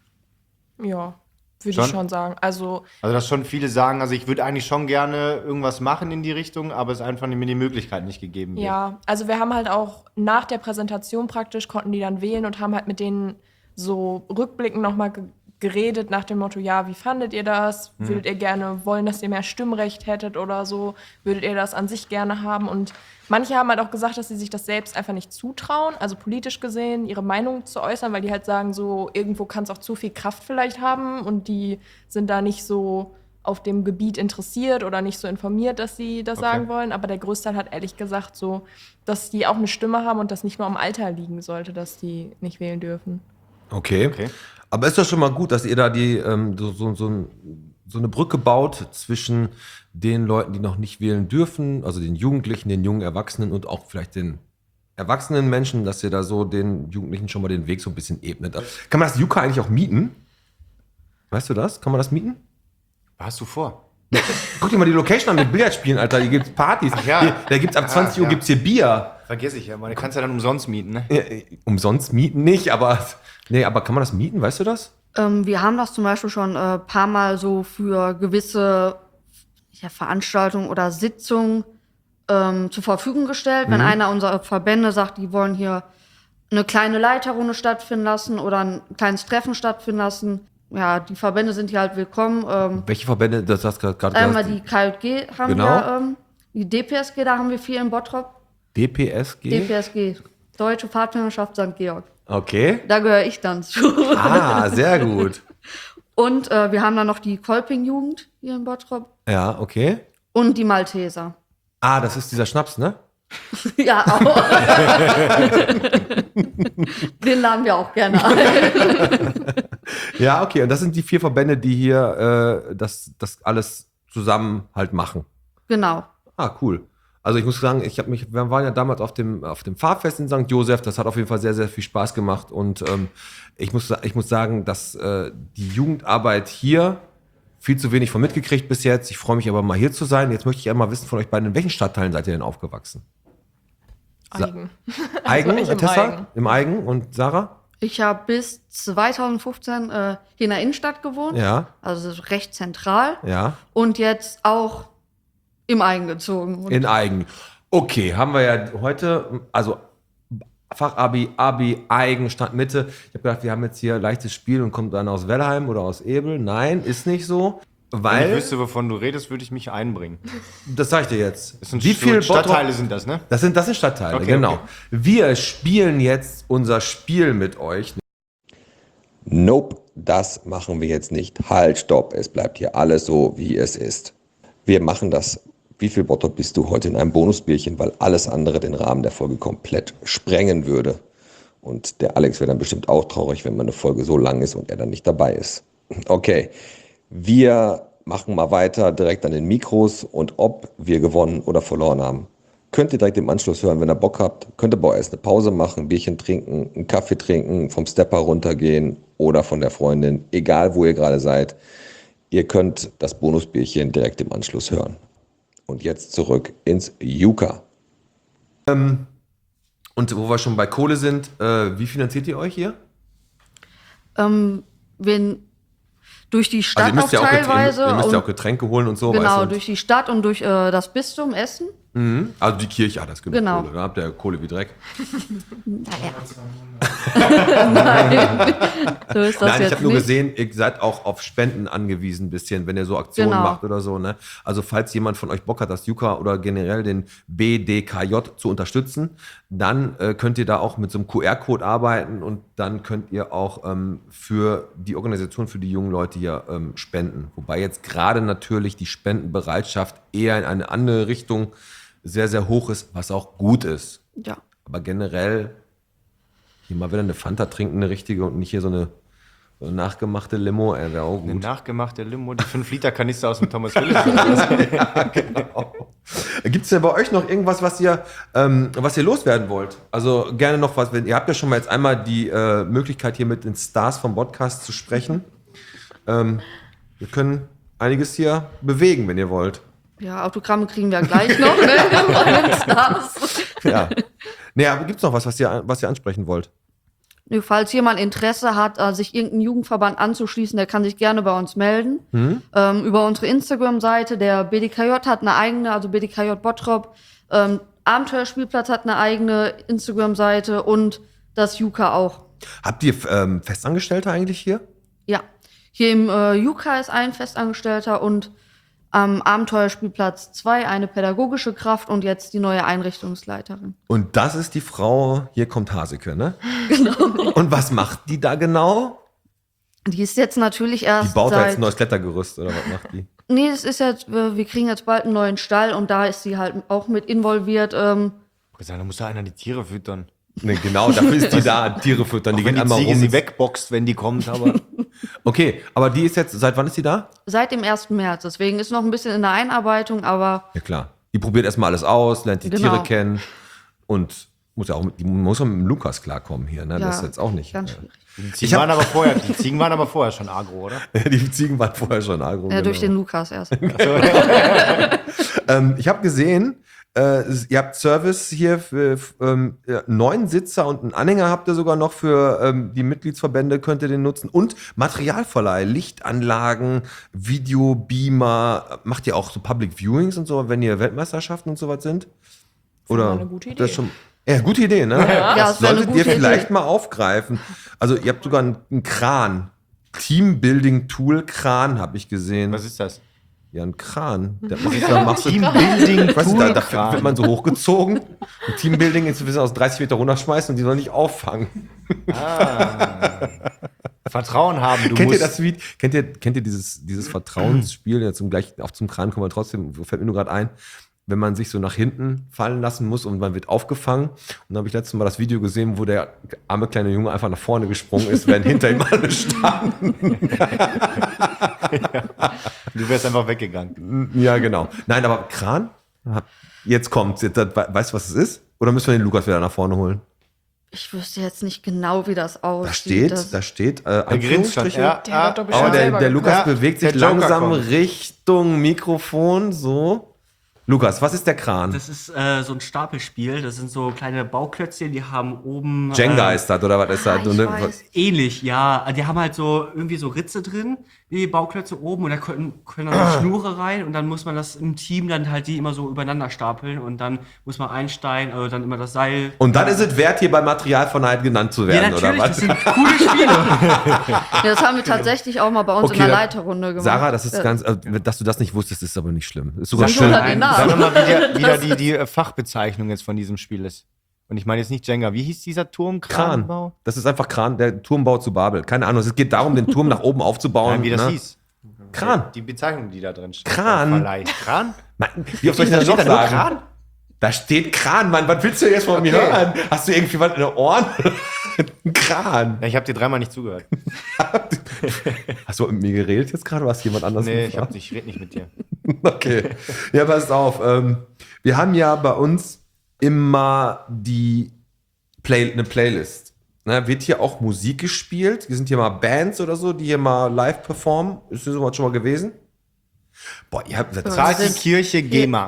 Ja, würde Schon? ich schon sagen. Also Also dass schon viele sagen, also ich würde eigentlich schon gerne irgendwas machen in die Richtung, aber es einfach mir die Möglichkeit nicht gegeben wird. ja, also wir haben halt auch nach der Präsentation praktisch, konnten die dann wählen und haben halt mit denen so rückblickend nochmal ge geredet nach dem Motto, ja, wie fandet ihr das? Würdet ihr gerne wollen, dass ihr mehr Stimmrecht hättet oder so? Würdet ihr das an sich gerne haben? Und manche haben halt auch gesagt, dass sie sich das selbst einfach nicht zutrauen, also politisch gesehen, ihre Meinung zu äußern, weil die halt sagen, so irgendwo kann es auch zu viel Kraft vielleicht haben und die sind da nicht so auf dem Gebiet interessiert oder nicht so informiert, dass sie das Okay. sagen wollen. Aber der Großteil hat ehrlich gesagt so, dass die auch eine Stimme haben und das nicht nur am Alter liegen sollte, dass die nicht wählen dürfen. okay. Okay. Aber ist doch schon mal gut, dass ihr da die ähm, so, so, so, ein, so eine Brücke baut zwischen den Leuten, die noch nicht wählen dürfen, also den Jugendlichen, den jungen Erwachsenen und auch vielleicht den erwachsenen Menschen, dass ihr da so den Jugendlichen schon mal den Weg so ein bisschen ebnet. Kann man das Juka eigentlich auch mieten? Weißt du das? Kann man das mieten? Was hast du vor? Guck dir mal die Location an mit Billardspielen, Alter. Hier gibt's Partys. ja. Hier, da gibt's ab zwanzig Uhr ja. gibt's hier Bier. Vergesse ich ja, man kannst ja dann umsonst mieten, ne? Ja, umsonst mieten nicht, aber nee, aber kann man das mieten? Weißt du das? Ähm, wir haben das zum Beispiel schon ein äh, paar Mal so für gewisse ja, Veranstaltungen oder Sitzungen ähm, zur Verfügung gestellt. Wenn einer unserer Verbände sagt, die wollen hier eine kleine Leiterrunde stattfinden lassen oder ein kleines Treffen stattfinden lassen. Ja, die Verbände sind hier halt willkommen. Ähm, Welche Verbände? Das hast du gerade einmal gesagt. die K J G haben Genau. wir, ähm, die D P S G, da haben wir viel in Bottrop. D P S G? D P S G, Deutsche Pfadfinderschaft Sankt Georg. Okay. Da gehöre ich dann zu. Ah, sehr gut. Und äh, wir haben dann noch die Kolping-Jugend hier in Bottrop Ja, okay. und die Malteser. Ah, das ist dieser Schnaps, ne? Ja, auch. Den laden wir auch gerne ein. Ja, okay. Und das sind die vier Verbände, die hier äh, das, das alles zusammen halt machen. Genau. Ah, cool. Also ich muss sagen, ich habe mich, wir waren ja damals auf dem, auf dem Fahrfest in Sankt Josef, das hat auf jeden Fall sehr, sehr viel Spaß gemacht und ähm, ich, muss, ich muss sagen, dass äh, die Jugendarbeit hier viel zu wenig von mitgekriegt bis jetzt. Ich freue mich aber mal hier zu sein. Jetzt möchte ich einmal wissen von euch beiden, in welchen Stadtteilen seid ihr denn aufgewachsen? Sa- Eigen. Eigen, Also ich im Tessa? Eigen. Im Eigen und Sarah? Ich habe bis zwanzig fünfzehn äh, hier in der Innenstadt gewohnt. Ja, Also recht zentral. ja. Und jetzt auch im Eigen gezogen. Und In Eigen. Okay, haben wir ja heute, also Fachabi, Abi, Eigen, Stadtmitte. Ich habe gedacht, wir haben jetzt hier leichtes Spiel und kommt dann aus Wellheim oder aus Ebel. Nein, ist nicht so. Wenn ich Weil, wüsste, wovon du redest, würde ich mich einbringen. das sag ich dir jetzt. Das sind Wie so viele Stadtteile sind das, ne? Das sind, das sind Stadtteile, Okay, genau. okay. Wir spielen jetzt unser Spiel mit euch. Nope, das machen wir jetzt nicht. Halt, stopp, es bleibt hier alles so, wie es ist. Wir machen das. Wie viel Bottrop bist du heute in einem Bonusbierchen, weil alles andere den Rahmen der Folge komplett sprengen würde. Und der Alex wäre dann bestimmt auch traurig, wenn meine Folge so lang ist und er dann nicht dabei ist. Okay, wir machen mal weiter direkt an den Mikros und ob wir gewonnen oder verloren haben, könnt ihr direkt im Anschluss hören, wenn ihr Bock habt. Könnt ihr bei euch erst eine Pause machen, ein Bierchen trinken, einen Kaffee trinken, vom Stepper runtergehen oder von der Freundin, egal wo ihr gerade seid. Ihr könnt das Bonusbierchen direkt im Anschluss hören. Und jetzt zurück ins Juka. Ähm, Und wo wir schon bei Kohle sind, äh, wie finanziert ihr euch hier? Ähm, wenn durch die Also Stadt ihr müsst auch ja auch, Getränke, teilweise. ihr müsst ja auch und, Getränke holen und so. genau, weißt du? durch die Stadt und durch äh, das Bistum Essen. Mhm. Also die Kirche hat das genug Genau. Kohle. Da habt ihr Kohle wie Dreck. Naja. Nein, so ist das Nein, ich jetzt habe nur nicht. gesehen, ihr seid auch auf Spenden angewiesen ein bisschen, wenn ihr so Aktionen Genau. macht oder so. Ne? Also falls jemand von euch Bock hat, das Juka oder generell den B D K J zu unterstützen, dann äh, könnt ihr da auch mit so einem Q R-Code arbeiten und dann könnt ihr auch ähm, für die Organisation, für die jungen Leute hier ähm, spenden. Wobei jetzt gerade natürlich die Spendenbereitschaft eher in eine andere Richtung sehr, sehr hoch ist, was auch gut ist. Ja. Aber generell hier mal wieder eine Fanta trinken, eine richtige und nicht hier so eine, so eine nachgemachte Limo, ey, wäre auch Eine gut. nachgemachte Limo, die fünf Liter Kanister aus dem Thomas Philips. Ja, genau. Gibt es denn bei euch noch irgendwas, was ihr, ähm, was ihr loswerden wollt? Also gerne noch was, wenn ihr habt ja schon mal jetzt einmal die äh, Möglichkeit, hier mit den Stars vom Podcast zu sprechen. Ähm, wir können einiges hier bewegen, wenn ihr wollt. Ja, Autogramme kriegen wir gleich noch, ne? Von den Stars. Ja. Nee, aber gibt es noch was, was ihr, was ihr ansprechen wollt? Nee, falls jemand Interesse hat, äh, sich irgendeinen Jugendverband anzuschließen, der kann sich gerne bei uns melden. Hm? Ähm, über unsere Instagram-Seite. Der B D K J hat eine eigene, also B D K J Bottrop. Ähm, Abenteuerspielplatz hat eine eigene Instagram-Seite und das Juka auch. Habt ihr ähm, Festangestellte eigentlich hier? Ja, hier im äh, Juka ist ein Festangestellter und am Abenteuerspielplatz zwei eine pädagogische Kraft und jetzt die neue Einrichtungsleiterin. Und das ist die Frau, hier kommt Haseke, ne? Genau. Und was macht die da genau? Die ist jetzt natürlich erst Die baut da seit... jetzt ein neues Klettergerüst, oder was macht die? Nee, das ist jetzt, wir wir kriegen jetzt bald einen neuen Stall und da ist sie halt auch mit involviert. Ähm, Da muss da einer die Tiere füttern. Ne, genau, dafür ist die da, Tiere füttern. Auch Die wenn gehen die einmal Ziege rum. sie wegboxt, wenn die kommt, aber Okay, aber die ist jetzt, seit wann ist die da? seit dem ersten März. Deswegen ist noch ein bisschen in der Einarbeitung, aber Ja klar. Die probiert erstmal alles aus, lernt die Genau. Tiere kennen und muss ja auch mit, die muss auch mit dem Lukas klarkommen hier, ne? ja, Das ist jetzt auch nicht. ganz äh, schwierig. die Ich Ziegen, hab- waren aber vorher, die Ziegen waren aber vorher schon agro, oder? Die Ziegen waren vorher schon agro. Ja, durch den genau. Lukas erst. ähm, ich habe gesehen, äh, ihr habt Service hier für f- ähm, ja, neun Sitzer und einen Anhänger habt ihr sogar noch für ähm, die Mitgliedsverbände, könnt ihr den nutzen. Und Materialverleih, Lichtanlagen, Videobeamer. Macht ihr auch so Public Viewings und so, wenn ihr Weltmeisterschaften und sowas sind? Oder eine gute habt ihr das Idee. schon? Ja, gute Idee, ne? Ja, das das wär eine solltet ihr gute vielleicht Idee. mal aufgreifen. Also ihr habt sogar einen, einen Kran. Teambuilding-Tool-Kran habe ich gesehen. Was ist das? Ja, ein Kran. Da, da machst du Teambuilding ich weiß nicht, da, da Tool-Kran. wird man so hochgezogen. Und Teambuilding ist, wir sind aus dreißig Meter runterschmeißen und die sollen nicht auffangen. Vertrauen haben, du kennt musst. ihr das Lied? Kennt ihr, kennt ihr dieses, dieses Vertrauensspiel? Ja, zum gleich auch zum Kran kommen wir trotzdem, fällt mir nur gerade ein, wenn man sich so nach hinten fallen lassen muss und man wird aufgefangen. Und dann habe ich letztes Mal das Video gesehen, wo der arme kleine Junge einfach nach vorne gesprungen ist, während hinter ihm alle standen. Du wärst einfach weggegangen. Ja, genau. Nein, aber Kran? Jetzt kommt's. Jetzt, weißt du, was es ist? Oder müssen wir den Lukas wieder nach vorne holen? Ich wüsste jetzt nicht genau, wie das aussieht. Da steht, das, da steht, äh, Der grinst schon. Anführungsstriche. Ja, Der hat doch Aber bestimmt der, selber der geguckt. Lukas Ja, bewegt sich der Joker langsam kommt. Richtung Mikrofon, so. Lukas, was ist der Kran? Das ist äh, so ein Stapelspiel. Das sind so kleine Bauklötzchen, die haben oben. Jenga äh, ist das, oder was ist das? Ah, ich Und, ne, weiß. Ähnlich, ja. Die haben halt so irgendwie so Ritze drin, wie Bauklötze oben und da können, können dann so Schnure rein und dann muss man das im Team dann halt die immer so übereinander stapeln und dann muss man einsteigen, also dann immer das Seil. und dann ist es wert, hier bei Materialverneid genannt zu Ja, werden, oder natürlich, das was? sind coole Spiele. ja, das haben wir tatsächlich auch mal bei uns Okay, in der dann- Leiterrunde gemacht. Sarah, das ist Ja. ganz, äh, dass du das nicht wusstest, ist aber nicht schlimm. Ist sogar Sag schön. doch mal den Namen. Sag nochmal, wie der, wieder die, die äh, Fachbezeichnung jetzt von diesem Spiel ist. Und ich meine jetzt nicht Jenga. Wie hieß dieser Turm? Kran. Kranbau? Das ist einfach Kran, der Turmbau zu Babel. Keine Ahnung, es geht darum, den Turm nach oben aufzubauen. Nein, wie das ne? hieß. Kran. Die Bezeichnung, die da drin steht. Kran. Verleih. Kran? Mann, wie oft soll ich das Steht noch da nur sagen? Kran? Da steht Kran, Mann. Was willst du jetzt von mir Okay. hören? Hast du irgendwie was in den Ohren? Ein Kran. Ja, ich habe dir dreimal nicht zugehört. Hast du mit mir geredet jetzt gerade oder hast du jemand anders Nee, ich, gefragt? hab, ich rede nicht mit dir. Okay. Ja, passt auf. Ähm, wir haben ja bei uns immer die Play eine Playlist. Ne, wird hier auch Musik gespielt? Wir sind hier mal Bands oder so, die hier mal live performen. Ist das sowas schon mal gewesen? Boah, ihr habt das Zahlt die Kirche GEMA.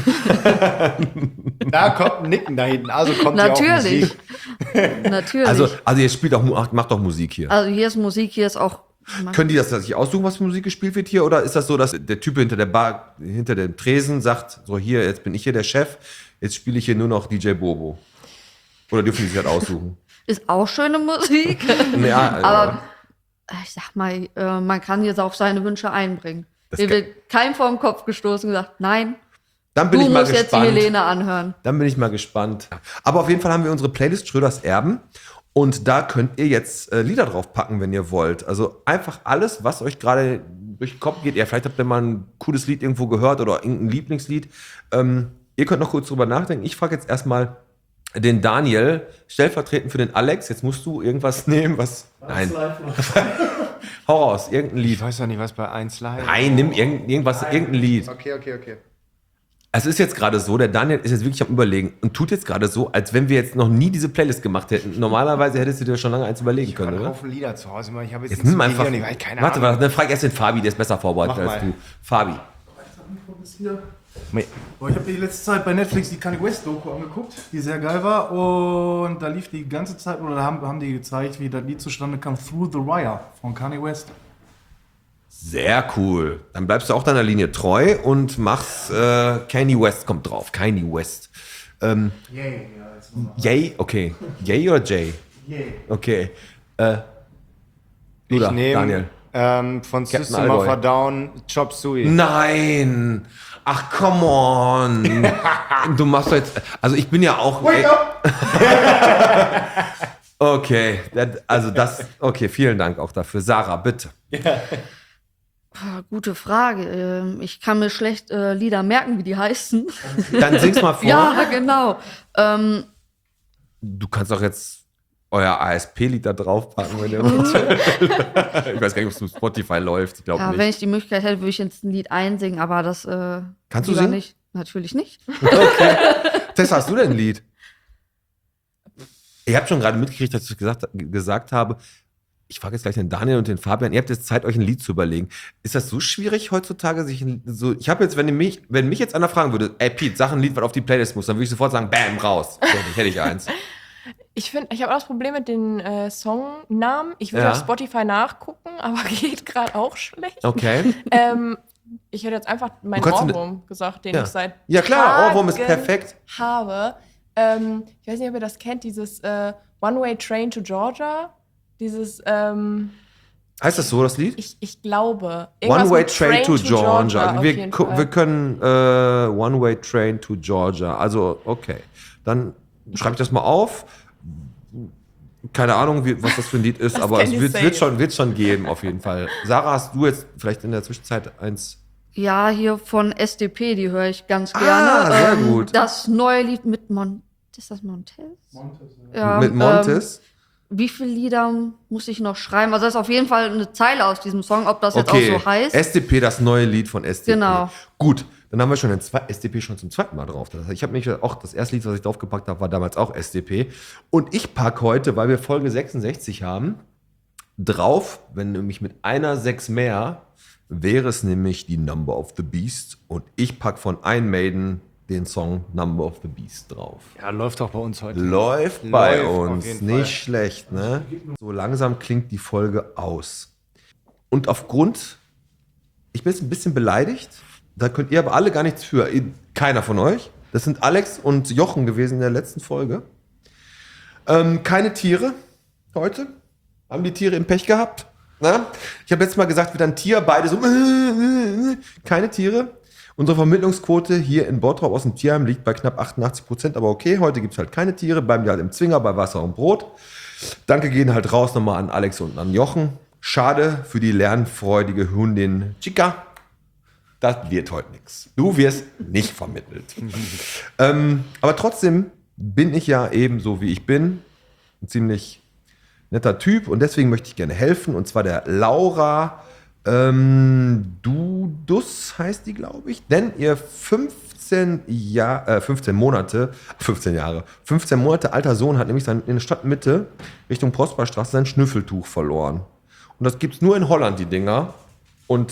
Da kommt ein Nicken da hinten, also kommt Natürlich. ja auch Musik. Natürlich. Also, Also, also ihr spielt auch, macht, macht doch Musik hier. hier ist Musik, hier ist auch. Können die das sich aussuchen, was für Musik gespielt wird hier? Oder ist das so, dass der Typ hinter der Bar, hinter dem Tresen sagt, so hier, jetzt bin ich hier der Chef, jetzt spiele ich hier nur noch D J Bobo? Oder dürfen die sich halt aussuchen? Ist auch schöne Musik. Ja, also, Aber ich sag mal, äh, man kann jetzt auch seine Wünsche einbringen. Das Mir kann- wird kein vor den Kopf gestoßen und gesagt, nein, dann bin du ich mal musst jetzt die gespannt. Helene anhören. Dann bin ich mal gespannt. Aber auf jeden Fall haben wir unsere Playlist Schröders Erben. Und da könnt ihr jetzt äh, Lieder drauf packen, wenn ihr wollt. Also einfach alles, was euch gerade durch den Kopf geht. Ja, vielleicht habt ihr mal ein cooles Lied irgendwo gehört oder irgendein Lieblingslied. Ähm, ihr könnt noch kurz drüber nachdenken. Ich frage jetzt erstmal den Daniel, stellvertretend für den Alex. Jetzt musst du irgendwas nehmen, was... Nein, hau raus, irgendein Ich Lied. weiß doch nicht, was bei eins Live. Nein, nimm irgend, irgendwas, irgendein Lied. Okay, okay, okay. Es ist jetzt gerade so, der Daniel ist jetzt wirklich am Überlegen und tut jetzt gerade so, als wenn wir jetzt noch nie diese Playlist gemacht hätten. Normalerweise hättest du dir schon lange eins überlegen Ich habe können, einen oder? Haufen Lieder zu Hause. Ich habe jetzt, Jetzt nichts nimm zu einfach. Liedern, ich weiß keine Warte, Ahnung. warte, dann frag erst den Fabi, der ist besser vorbereitet Mach als mal. du. Fabi. Boah, ich habe die letzte Zeit bei Netflix die Kanye West Doku angeguckt, die sehr geil war. Und da lief die ganze Zeit, oder da haben, haben die gezeigt, wie das Lied zustande kam, Through the Wire von Kanye West. Sehr cool. Dann bleibst du auch deiner Linie treu und machst äh, Kanye West kommt drauf. Kanye West. Ähm, Yay, ja, jetzt nochmal. Yay, okay. Yay oder Jay? Yay. Okay. Äh, du Ich da, nehme Daniel. ähm, von Captain System of Allgäu. a Down Chop Suey. Nein! Ach, come on! Du machst doch jetzt. Also, ich bin ja auch. Wake up! Okay, das- also das. Okay, vielen Dank auch dafür. Sarah, bitte. Ah, gute Frage. Ähm, Ich kann mir schlecht äh, Lieder merken, wie die heißen. Dann sing's mal vor. Ja, genau. Ähm, Du kannst doch jetzt euer A S P-Lied da draufpacken, wenn ihr wollt. Ich weiß gar nicht, ob es auf Spotify läuft. Ich glaube ja, nicht. wenn ich die Möglichkeit hätte, würde ich jetzt ein Lied einsingen, aber das äh, Kannst du lieber singen? nicht. Natürlich nicht. Tessa, hast du denn ein Lied? Ihr habt schon gerade mitgekriegt, dass ich gesagt, gesagt habe, ich frage jetzt gleich den Daniel und den Fabian, ihr habt jetzt Zeit, euch ein Lied zu überlegen. Ist das so schwierig heutzutage, sich ein, so, ich habe jetzt, wenn ihr mich, wenn mich jetzt einer fragen würde, ey Pete, sag ein Lied, was auf die Playlist muss, dann würde ich sofort sagen, bam, raus. So, dann hätte ich eins. Ich finde, ich habe auch das Problem mit den äh, Songnamen. Ich würde Ja. auf Spotify nachgucken, aber geht gerade auch schlecht. Okay. Ähm, ich hätte jetzt einfach meinen Du kannst Ohrwurm gesagt, den Ja. ich seit Ja klar, Tagen Ohrwurm ist perfekt. habe. Ähm, ich weiß nicht, ob ihr das kennt, dieses äh, One-Way Train to Georgia. Dieses, ähm, Heißt das so, das Lied? ich, ich glaube. irgendwas One Way mit Train to Georgia. auf Wir, jeden gu- Fall. wir können äh, One Way Train to Georgia. Also, okay. Dann schreibe ich das mal auf. Keine Ahnung, wie, was das für ein Lied ist, Das aber es kann ich wird, safe. wird, schon, wird schon geben, auf jeden Fall. Sarah, hast du jetzt vielleicht in der Zwischenzeit eins? Ja, hier von S D P, die höre ich ganz Ah, gerne. sehr ähm, gut. Das neue Lied mit Mon... Ist das Montes? Montes, Ja, Mit Montes? Ähm, wie viele Lieder muss ich noch schreiben? Also das ist auf jeden Fall eine Zeile aus diesem Song, ob das jetzt Okay, auch so heißt. S D P, das neue Lied von S D P. Genau. Gut, dann haben wir schon den zwei, S D P schon zum zweiten Mal drauf. Das heißt, ich habe mich auch, das erste Lied, was ich draufgepackt habe, war damals auch S D P. Und ich packe heute, weil wir Folge sechsundsechzig haben, drauf, wenn nämlich mit einer sechs mehr, wäre es nämlich die Number of the Beast. Und ich packe von Iron Maiden den Song Number of the Beast drauf. Ja, läuft auch bei uns heute. Läuft bei Läuft auf uns, jeden nicht Fall. schlecht, ne? So langsam klingt die Folge aus. Und aufgrund, ich bin jetzt ein bisschen beleidigt, da könnt ihr aber alle gar nichts für, keiner von euch. Das sind Alex und Jochen gewesen in der letzten Folge. Ähm, keine Tiere heute. Haben die Tiere im Pech gehabt? Na? Ich habe letztes Mal gesagt, wieder ein Tier, beide so, keine Tiere. Unsere Vermittlungsquote hier in Bottrop aus dem Tierheim liegt bei knapp achtundachtzig Prozent, aber okay, heute gibt es halt keine Tiere, bleiben die halt im Zwinger bei Wasser und Brot. Danke gehen halt raus nochmal an Alex und an Jochen. Schade für die lernfreudige Hündin Chica. Das wird heute nichts. Du wirst nicht vermittelt. ähm, aber trotzdem bin ich ja eben so, wie ich bin. Ein ziemlich netter Typ und deswegen möchte ich gerne helfen. Und zwar der Laura ähm, Dudus heißt die, glaube ich. Denn ihr fünfzehn, Jahr, äh, fünfzehn Monate, fünfzehn Jahre, fünfzehn Monate alter Sohn hat nämlich sein, in der Stadtmitte Richtung Prosperstraße sein Schnüffeltuch verloren. Und das gibt es nur in Holland, die Dinger. Und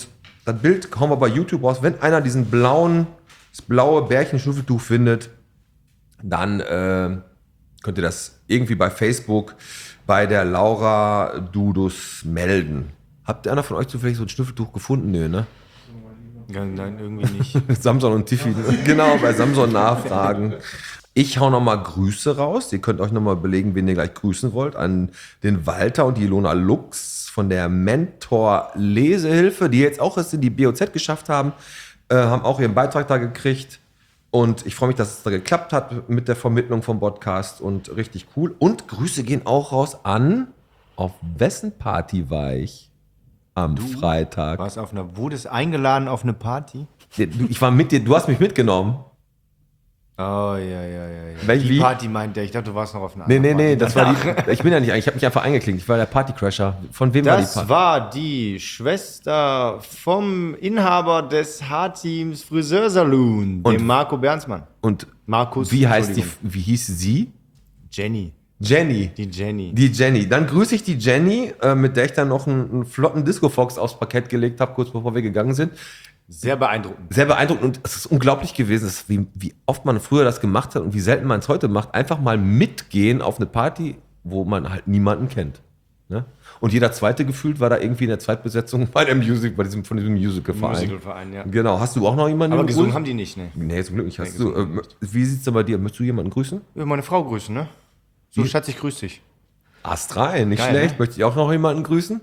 das Bild hauen wir bei YouTube raus. Wenn einer diesen blauen, das blaue Bärchen-Schnuffeltuch findet, dann äh, könnt ihr das irgendwie bei Facebook bei der Laura Dudus melden. Habt ihr einer von euch zufällig so ein Schnuffeltuch gefunden? Nö, ne? Ja, nein, irgendwie nicht. Samson und Tiffy. Genau, bei Samson nachfragen. Ich hau nochmal Grüße raus. Ihr könnt euch nochmal überlegen, wen ihr gleich grüßen wollt. An den Walter und die Ilona Lux von der Mentor Lesehilfe, die jetzt auch es in die B O Z geschafft haben, äh, haben auch ihren Beitrag da gekriegt. Und ich freue mich, dass es da geklappt hat mit der Vermittlung vom Podcast und richtig cool. Und Grüße gehen auch raus an, auf wessen Party war ich am Du Freitag? Warst auf einer, wurdest eingeladen auf eine Party? Ich war mit dir, du hast mich mitgenommen. Oh, ja, ja, ja. ja. Welch- Die wie? Party meinte ich. Ich dachte, du warst noch auf einer Nee, anderen nee, nee, Party. das war die, ich bin ja nicht, ich habe mich einfach eingeklinkt. Ich war der Partycrasher. Von wem war die Das Party? war die Schwester vom Inhaber des H-Teams Friseursaloon, Und- dem Marco Bernsmann. Und Markus, wie heißt die, Entschuldigung. wie hieß sie? Jenny. Jenny. Die Jenny. Die Jenny. Dann grüße ich die Jenny, äh, mit der ich dann noch einen, einen flotten Disco-Fox aufs Parkett gelegt habe, kurz bevor wir gegangen sind. Sehr beeindruckend. Sehr beeindruckend und es ist unglaublich gewesen, es ist wie, wie oft man früher das gemacht hat und wie selten man es heute macht. Einfach mal mitgehen auf eine Party, wo man halt niemanden kennt. Ne? Und jeder zweite gefühlt war da irgendwie in der Zweitbesetzung bei dem Music, bei diesem, von diesem Musical-Verein. Musicalverein, ja. Genau. Hast du auch noch jemanden Aber gegrüßt? gesungen haben die nicht, ne? Nee, zum Glück nicht. Hast Nee, du, gesungen äh, wie sieht's denn bei dir? Möchtest du jemanden grüßen? Ich will meine Frau grüßen, ne? So, Schatz, ich grüße dich. Ast rein, nicht Geil, schlecht. ne? Möchte ich auch noch jemanden grüßen?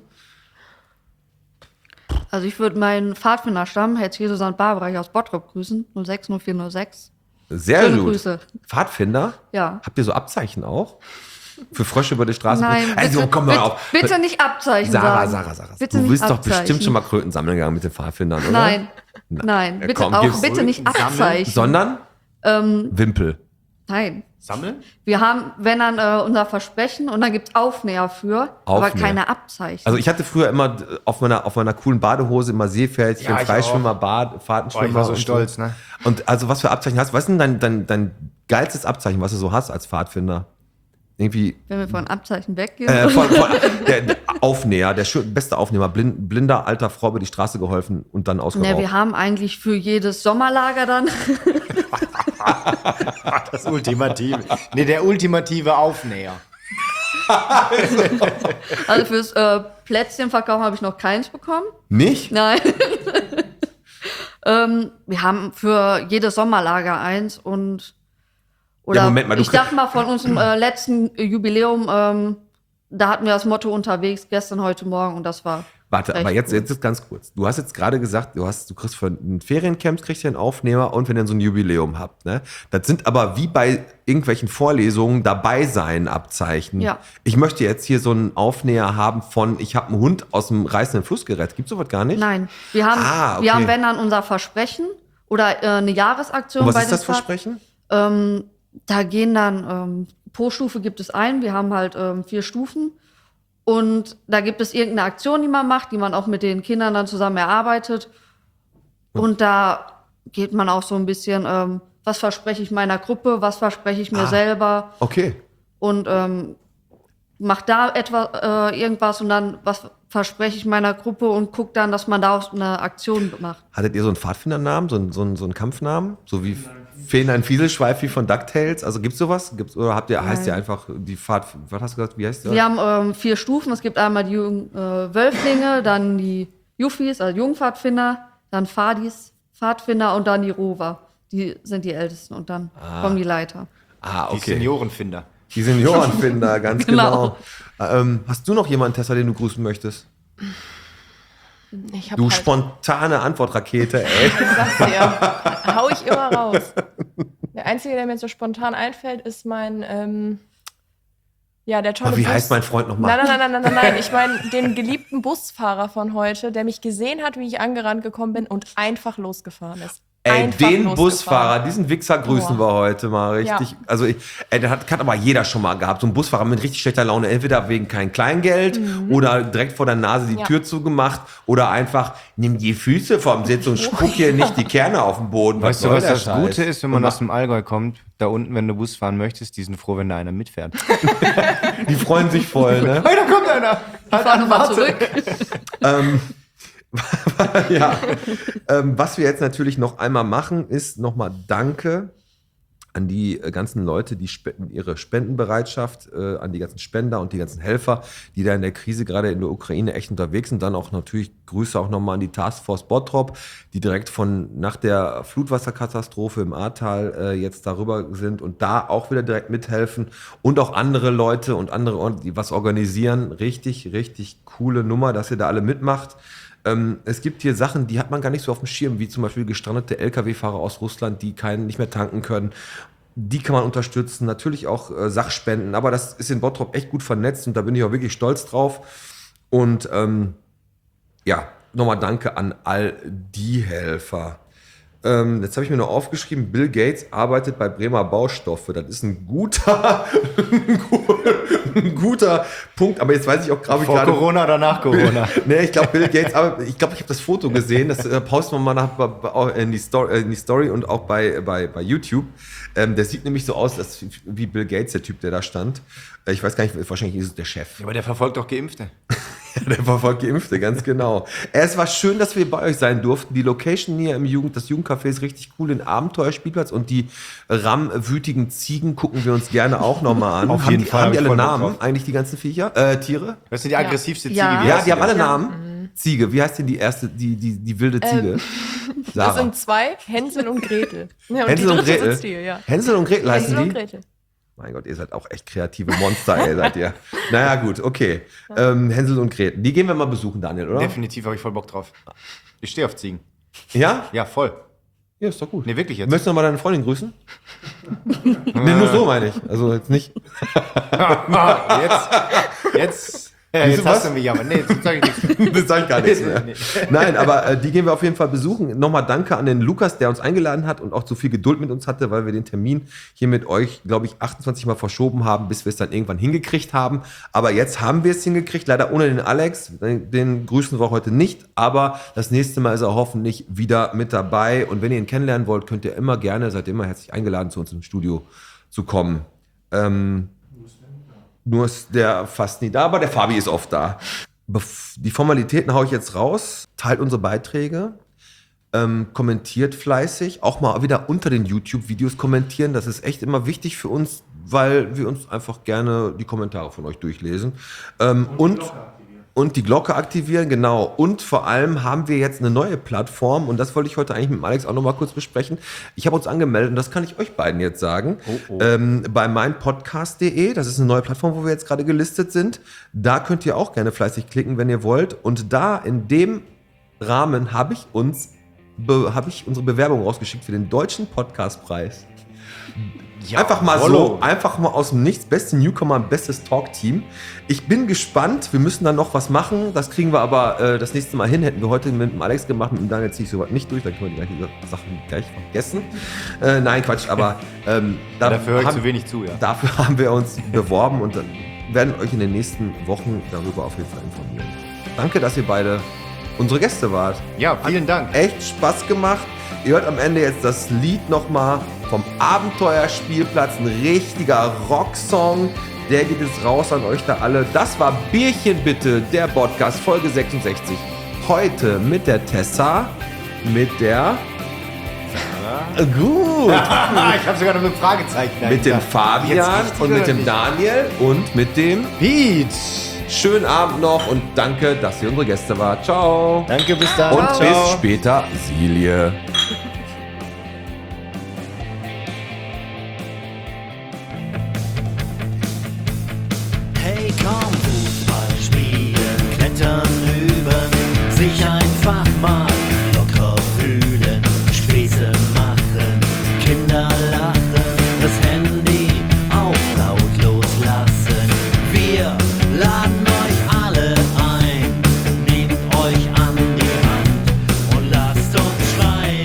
Also ich würde meinen Pfadfinderstamm, Herz Jesu Sankt Barbara, hier aus Bottrop grüßen. null sechs null vier null sechs. Sehr Schöne gut. Grüße. Pfadfinder? Ja. Habt ihr so Abzeichen auch? Für Frösche über die Straße? Nein, also bitte, komm mal bitte, auf. bitte nicht Abzeichen Sarah, sagen. Sarah, Sarah. Bitte du nicht bist doch Abzeichen. bestimmt schon mal Kröten sammeln gegangen mit den Pfadfindern, oder? Nein, Na, nein, ja, bitte komm, auch, gib's. bitte nicht Sammeln, Abzeichen. Sondern ähm, Wimpel. nein. Sammeln? Wir haben, wenn dann äh, unser Versprechen und dann gibt es Aufnäher für, aber Aufnäher. keine Abzeichen. Also ich hatte früher immer äh, auf meiner, auf meiner coolen Badehose immer Seepferdchen, Ja, ich Freischwimmer, Bad, Fahrtenschwimmer. Boah, ich war so und stolz, ne? Und also was für Abzeichen hast du? Was ist denn dein, dein, dein geilstes Abzeichen, was du so hast als Pfadfinder? Irgendwie wenn wir von Abzeichen weggehen. Äh, von, von, der, der Aufnäher, der schön, beste Aufnehmer, blind, blinder alter Frau über die Straße geholfen und dann ausgeraubt. Ne, wir haben eigentlich für jedes Sommerlager dann. Das Ultimative. Ne, der ultimative Aufnäher. Also fürs äh, Plätzchenverkauf habe ich noch keins bekommen. Nicht? Nein. ähm, wir haben für jedes Sommerlager eins und oder Ja, Moment mal, du ich kann- sag mal von unserem äh, letzten Jubiläum, ähm, da hatten wir das Motto unterwegs, gestern, heute Morgen und das war. Warte, echt aber jetzt, gut. jetzt ist ganz kurz. Du hast jetzt gerade gesagt, du hast, du kriegst für ein Feriencamp kriegst du einen Aufnehmer und wenn ihr so ein Jubiläum habt, ne? Das sind aber wie bei irgendwelchen Vorlesungen dabei sein Abzeichen. Ja. Ich möchte jetzt hier so einen Aufnäher haben von, ich habe einen Hund aus dem reißenden Fluss gerettet. Gibt's sowas gar nicht? Nein, wir haben, Ah, okay. wir haben wenn dann unser Versprechen oder äh, eine Jahresaktion Und was bei ist den das Pfad- Versprechen? Ähm, da gehen dann, ähm, pro Stufe gibt es ein, wir haben halt ähm, vier Stufen. Und da gibt es irgendeine Aktion, die man macht, die man auch mit den Kindern dann zusammen erarbeitet. Und da geht man auch so ein bisschen, ähm, was verspreche ich meiner Gruppe, was verspreche ich mir Ah. selber. Okay. Und ähm, macht da etwa äh, irgendwas und dann, was verspreche ich meiner Gruppe und guckt dann, dass man daraus eine Aktion macht. Hattet ihr so einen Pfadfindernamen, so einen, so einen, so einen Kampfnamen? So wie Feen ein Fieselschweif wie von DuckTales? Also gibt's sowas? Gibt's, oder habt ihr, heißt ihr einfach die Pfad, was hast du gesagt, wie heißt der? Wir haben ähm, vier Stufen. Es gibt einmal die jungen äh, Wölflinge, dann die Juffis, also Jungpfadfinder, dann Fadis, Pfadfinder und dann die Rover. Die sind die Ältesten und dann kommen die Leiter. Ah, Die okay. Seniorenfinder. Die Seniorenfinder, ganz genau. Genau. Ähm, hast du noch jemanden, Tessa, den du grüßen möchtest? Ich hab Du halt, spontane Antwortrakete, ey. ich sag's dir, hau ich immer raus. Der Einzige, der mir so spontan einfällt, ist mein, ähm, ja, der tolle Aber wie Bus- heißt mein Freund nochmal? Nein, nein, nein, nein, nein, nein. Ich meine den geliebten Busfahrer von heute, der mich gesehen hat, wie ich angerannt gekommen bin und einfach losgefahren ist. Ey, Einfach den losgefahren. Busfahrer, diesen Wichser grüßen Boah. wir heute mal richtig. Ja. Also, ich, ey, der hat, hat aber jeder schon mal gehabt. So ein Busfahrer mit richtig schlechter Laune, entweder wegen kein Kleingeld oder direkt vor der Nase die Mhm. Ja. Tür zugemacht oder einfach, nimm die Füße vom Sitz und spuck hier nicht die Kerne auf den Boden. Weißt du, soll was der das Scheiß? Gute ist, wenn man Und aus dem Allgäu kommt? Da unten, wenn du Bus fahren möchtest, die sind froh, wenn da einer mitfährt. Die freuen sich voll, ne? Hey, da kommt einer! Ich fahr nochmal zurück. ähm, ja. ähm, was wir jetzt natürlich noch einmal machen, ist nochmal Danke an die äh, ganzen Leute, die spenden, ihre Spendenbereitschaft, äh, an die ganzen Spender und die ganzen Helfer, die da in der Krise gerade in der Ukraine echt unterwegs sind. Dann auch natürlich Grüße auch nochmal an die Taskforce Bottrop, die direkt von nach der Flutwasserkatastrophe im Ahrtal äh, jetzt darüber sind und da auch wieder direkt mithelfen. Und auch andere Leute und andere, Orte, die was organisieren. Richtig, richtig coole Nummer, dass ihr da alle mitmacht. Ähm, es gibt hier Sachen, die hat man gar nicht so auf dem Schirm, wie zum Beispiel gestrandete L K W-Fahrer aus Russland, die keinen nicht mehr tanken können. Die kann man unterstützen, natürlich auch äh, Sachspenden, aber das ist in Bottrop echt gut vernetzt und da bin ich auch wirklich stolz drauf. Und ähm, ja, nochmal danke an all die Helfer. Ähm, jetzt habe ich mir noch aufgeschrieben, Bill Gates arbeitet bei Bremer Baustoffe. Das ist ein guter, ein guter Punkt, aber jetzt weiß ich auch gerade... Vor Corona oder nach Corona? Nee, ich glaube, Bill Gates, aber ich glaube, ich habe das Foto gesehen, das äh, posten wir mal nach, in, die Story, in die Story und auch bei, bei, bei YouTube. Ähm, der sieht nämlich so aus, dass, wie Bill Gates, der Typ, der da stand. Äh, ich weiß gar nicht, wahrscheinlich ist es der Chef. Ja, aber der verfolgt doch Geimpfte. Der verfolgt Geimpfte, ganz genau. Es war schön, dass wir bei euch sein durften. Die Location hier im Jugend, das Jugendcafé ist richtig cool, den Abenteuerspielplatz und die rammwütigen Ziegen gucken wir uns gerne auch nochmal an. Auf haben jeden die, Fall, Haben die hab ich alle voll Bock Namen, drauf. eigentlich die ganzen Viecher, äh, Tiere? Das ist die aggressivste Ja. Ziege. Wie Ja, heißt die haben alle Ja. Namen. Ziege, wie heißt denn die erste, die, die, die wilde Ziege? Ähm, Das Sarah. sind zwei, Hänsel und Gretel. Ja, und Hänsel die und dritte Gretel? sitzt hier, ja. Hänsel und Gretel heißen Hänsel und die? Gretel. Mein Gott, ihr seid auch echt kreative Monster, ey, seid ihr. Naja, gut, okay. Ähm, Hänsel und Gretel. Die gehen wir mal besuchen, Daniel, oder? Definitiv habe ich voll Bock drauf. Ich stehe auf Ziegen. Ja? Ja, voll. Ja, ist doch gut. Nee, wirklich jetzt. Möchtest du noch mal deine Freundin grüßen? Nee, nur so meine ich. Also jetzt nicht. Ah, jetzt, jetzt, äh, Wieso, jetzt was? hast du mich aber. Nee, jetzt sag ich nichts. Das sag ich gar nichts mehr. Nee. Nein, aber äh, die gehen wir auf jeden Fall besuchen. Nochmal danke an den Lukas, der uns eingeladen hat und auch so viel Geduld mit uns hatte, weil wir den Termin hier mit euch, glaube ich, achtundzwanzig Mal verschoben haben, bis wir es dann irgendwann hingekriegt haben. Aber jetzt haben wir es hingekriegt, leider ohne den Alex. Den, den grüßen wir heute nicht, aber das nächste Mal ist er hoffentlich wieder mit dabei. Und wenn ihr ihn kennenlernen wollt, könnt ihr immer gerne, seid ihr immer herzlich eingeladen, zu uns im Studio zu kommen. Ähm, Nur ist der fast nie da, aber der Fabi ist oft da. Bef- Die Formalitäten haue ich jetzt raus. Teilt unsere Beiträge. Ähm, kommentiert fleißig. Auch mal wieder unter den YouTube-Videos kommentieren. Das ist echt immer wichtig für uns, weil wir uns einfach gerne die Kommentare von euch durchlesen. Ähm, und, und die Glocke aktivieren, genau. Und vor allem haben wir jetzt eine neue Plattform. Und das wollte ich heute eigentlich mit Alex auch noch mal kurz besprechen. Ich habe uns angemeldet und das kann ich euch beiden jetzt sagen. Oh, oh. Ähm, bei meinpodcast punkt de, das ist eine neue Plattform, wo wir jetzt gerade gelistet sind. Da könnt ihr auch gerne fleißig klicken, wenn ihr wollt. Und da, in dem Rahmen, habe ich uns, be, habe ich unsere Bewerbung rausgeschickt für den Deutschen Podcastpreis. Ja, Einfach mal Rollo. so, einfach mal aus dem Nichts, beste Newcomer, bestes Talk-Team. Ich bin gespannt, wir müssen dann noch was machen, das kriegen wir aber äh, das nächste Mal hin, hätten wir heute mit dem Alex gemacht, mit dem Daniel ziehe ich soweit nicht durch, dann können wir die gleichen Sachen gleich vergessen. Äh, nein, Quatsch, aber ähm, da Dafür höre ich haben- zu wenig zu, ja. Dafür haben wir uns beworben und dann werden euch in den nächsten Wochen darüber auf jeden Fall informieren. Danke, dass ihr beide unsere Gäste wart. Ja, vielen Dank. Echt Spaß gemacht. Ihr hört am Ende jetzt das Lied nochmal vom Abenteuerspielplatz. Ein richtiger Rocksong. Der geht jetzt raus an euch da alle. Das war Bierchen bitte, der Podcast, Folge sechsundsechzig. Heute mit der Tessa, mit der... Gut. ich habe sogar noch ein Fragezeichen. Mit dem dahinter. Fabian Jetzt richtig und mit oder dem nicht? Daniel und mit dem... Pete. Schönen Abend noch und danke, dass ihr unsere Gäste wart. Ciao. Danke, bis dann. Und Ciao. bis später, Silje. Hey komm, Fußball spielen, klettern, üben, sich einfach mal locker fühlen, Späße machen, Kinder lachen, das Handy auf lautlos lassen. Wir laden euch alle ein, nehmt euch an die Hand und lasst uns schreien.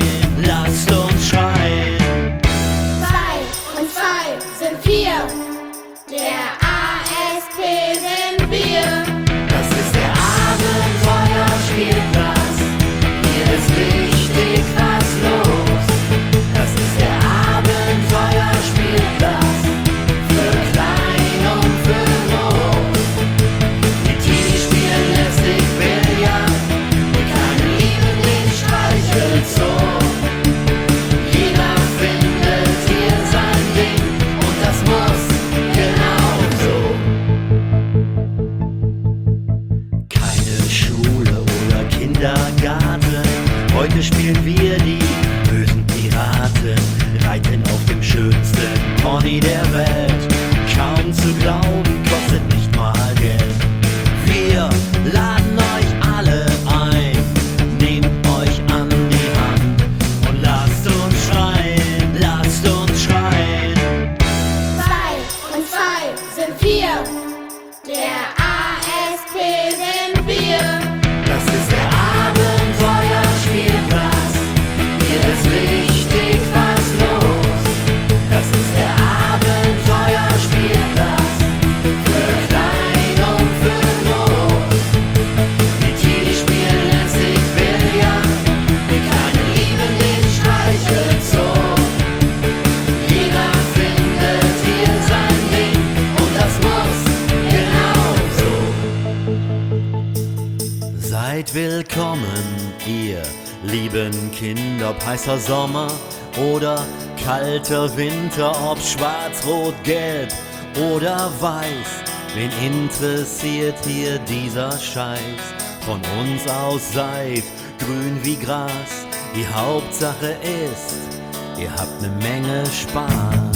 Lieben Kinder, ob heißer Sommer oder kalter Winter, ob schwarz, rot, gelb oder weiß. Wen interessiert hier dieser Scheiß? Von uns aus seid grün wie Gras. Die Hauptsache ist, ihr habt ne Menge Spaß.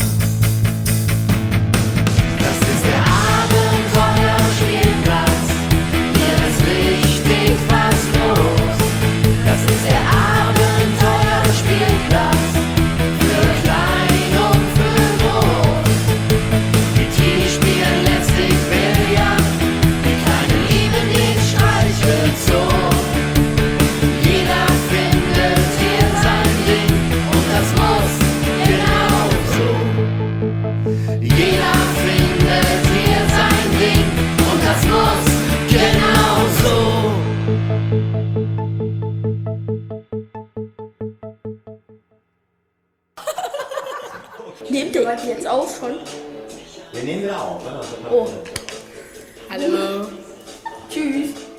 Das ist der Abenteuerspielplatz. Hier ist richtig was los. Das ist der Abenteuerspielplatz. Für klein und für groß. Die Teenies spielen letztlich Billard. Die Kleinen lieben den Streichelzoo. Jeder findet hier sein Ding. Und das muss genau so. Jeder findet hier sein Ding. Und das muss genau so. Nehmt ihr heute jetzt auf schon? Wir nehmen wieder auf. Ne? Oh. Hallo. Tschüss.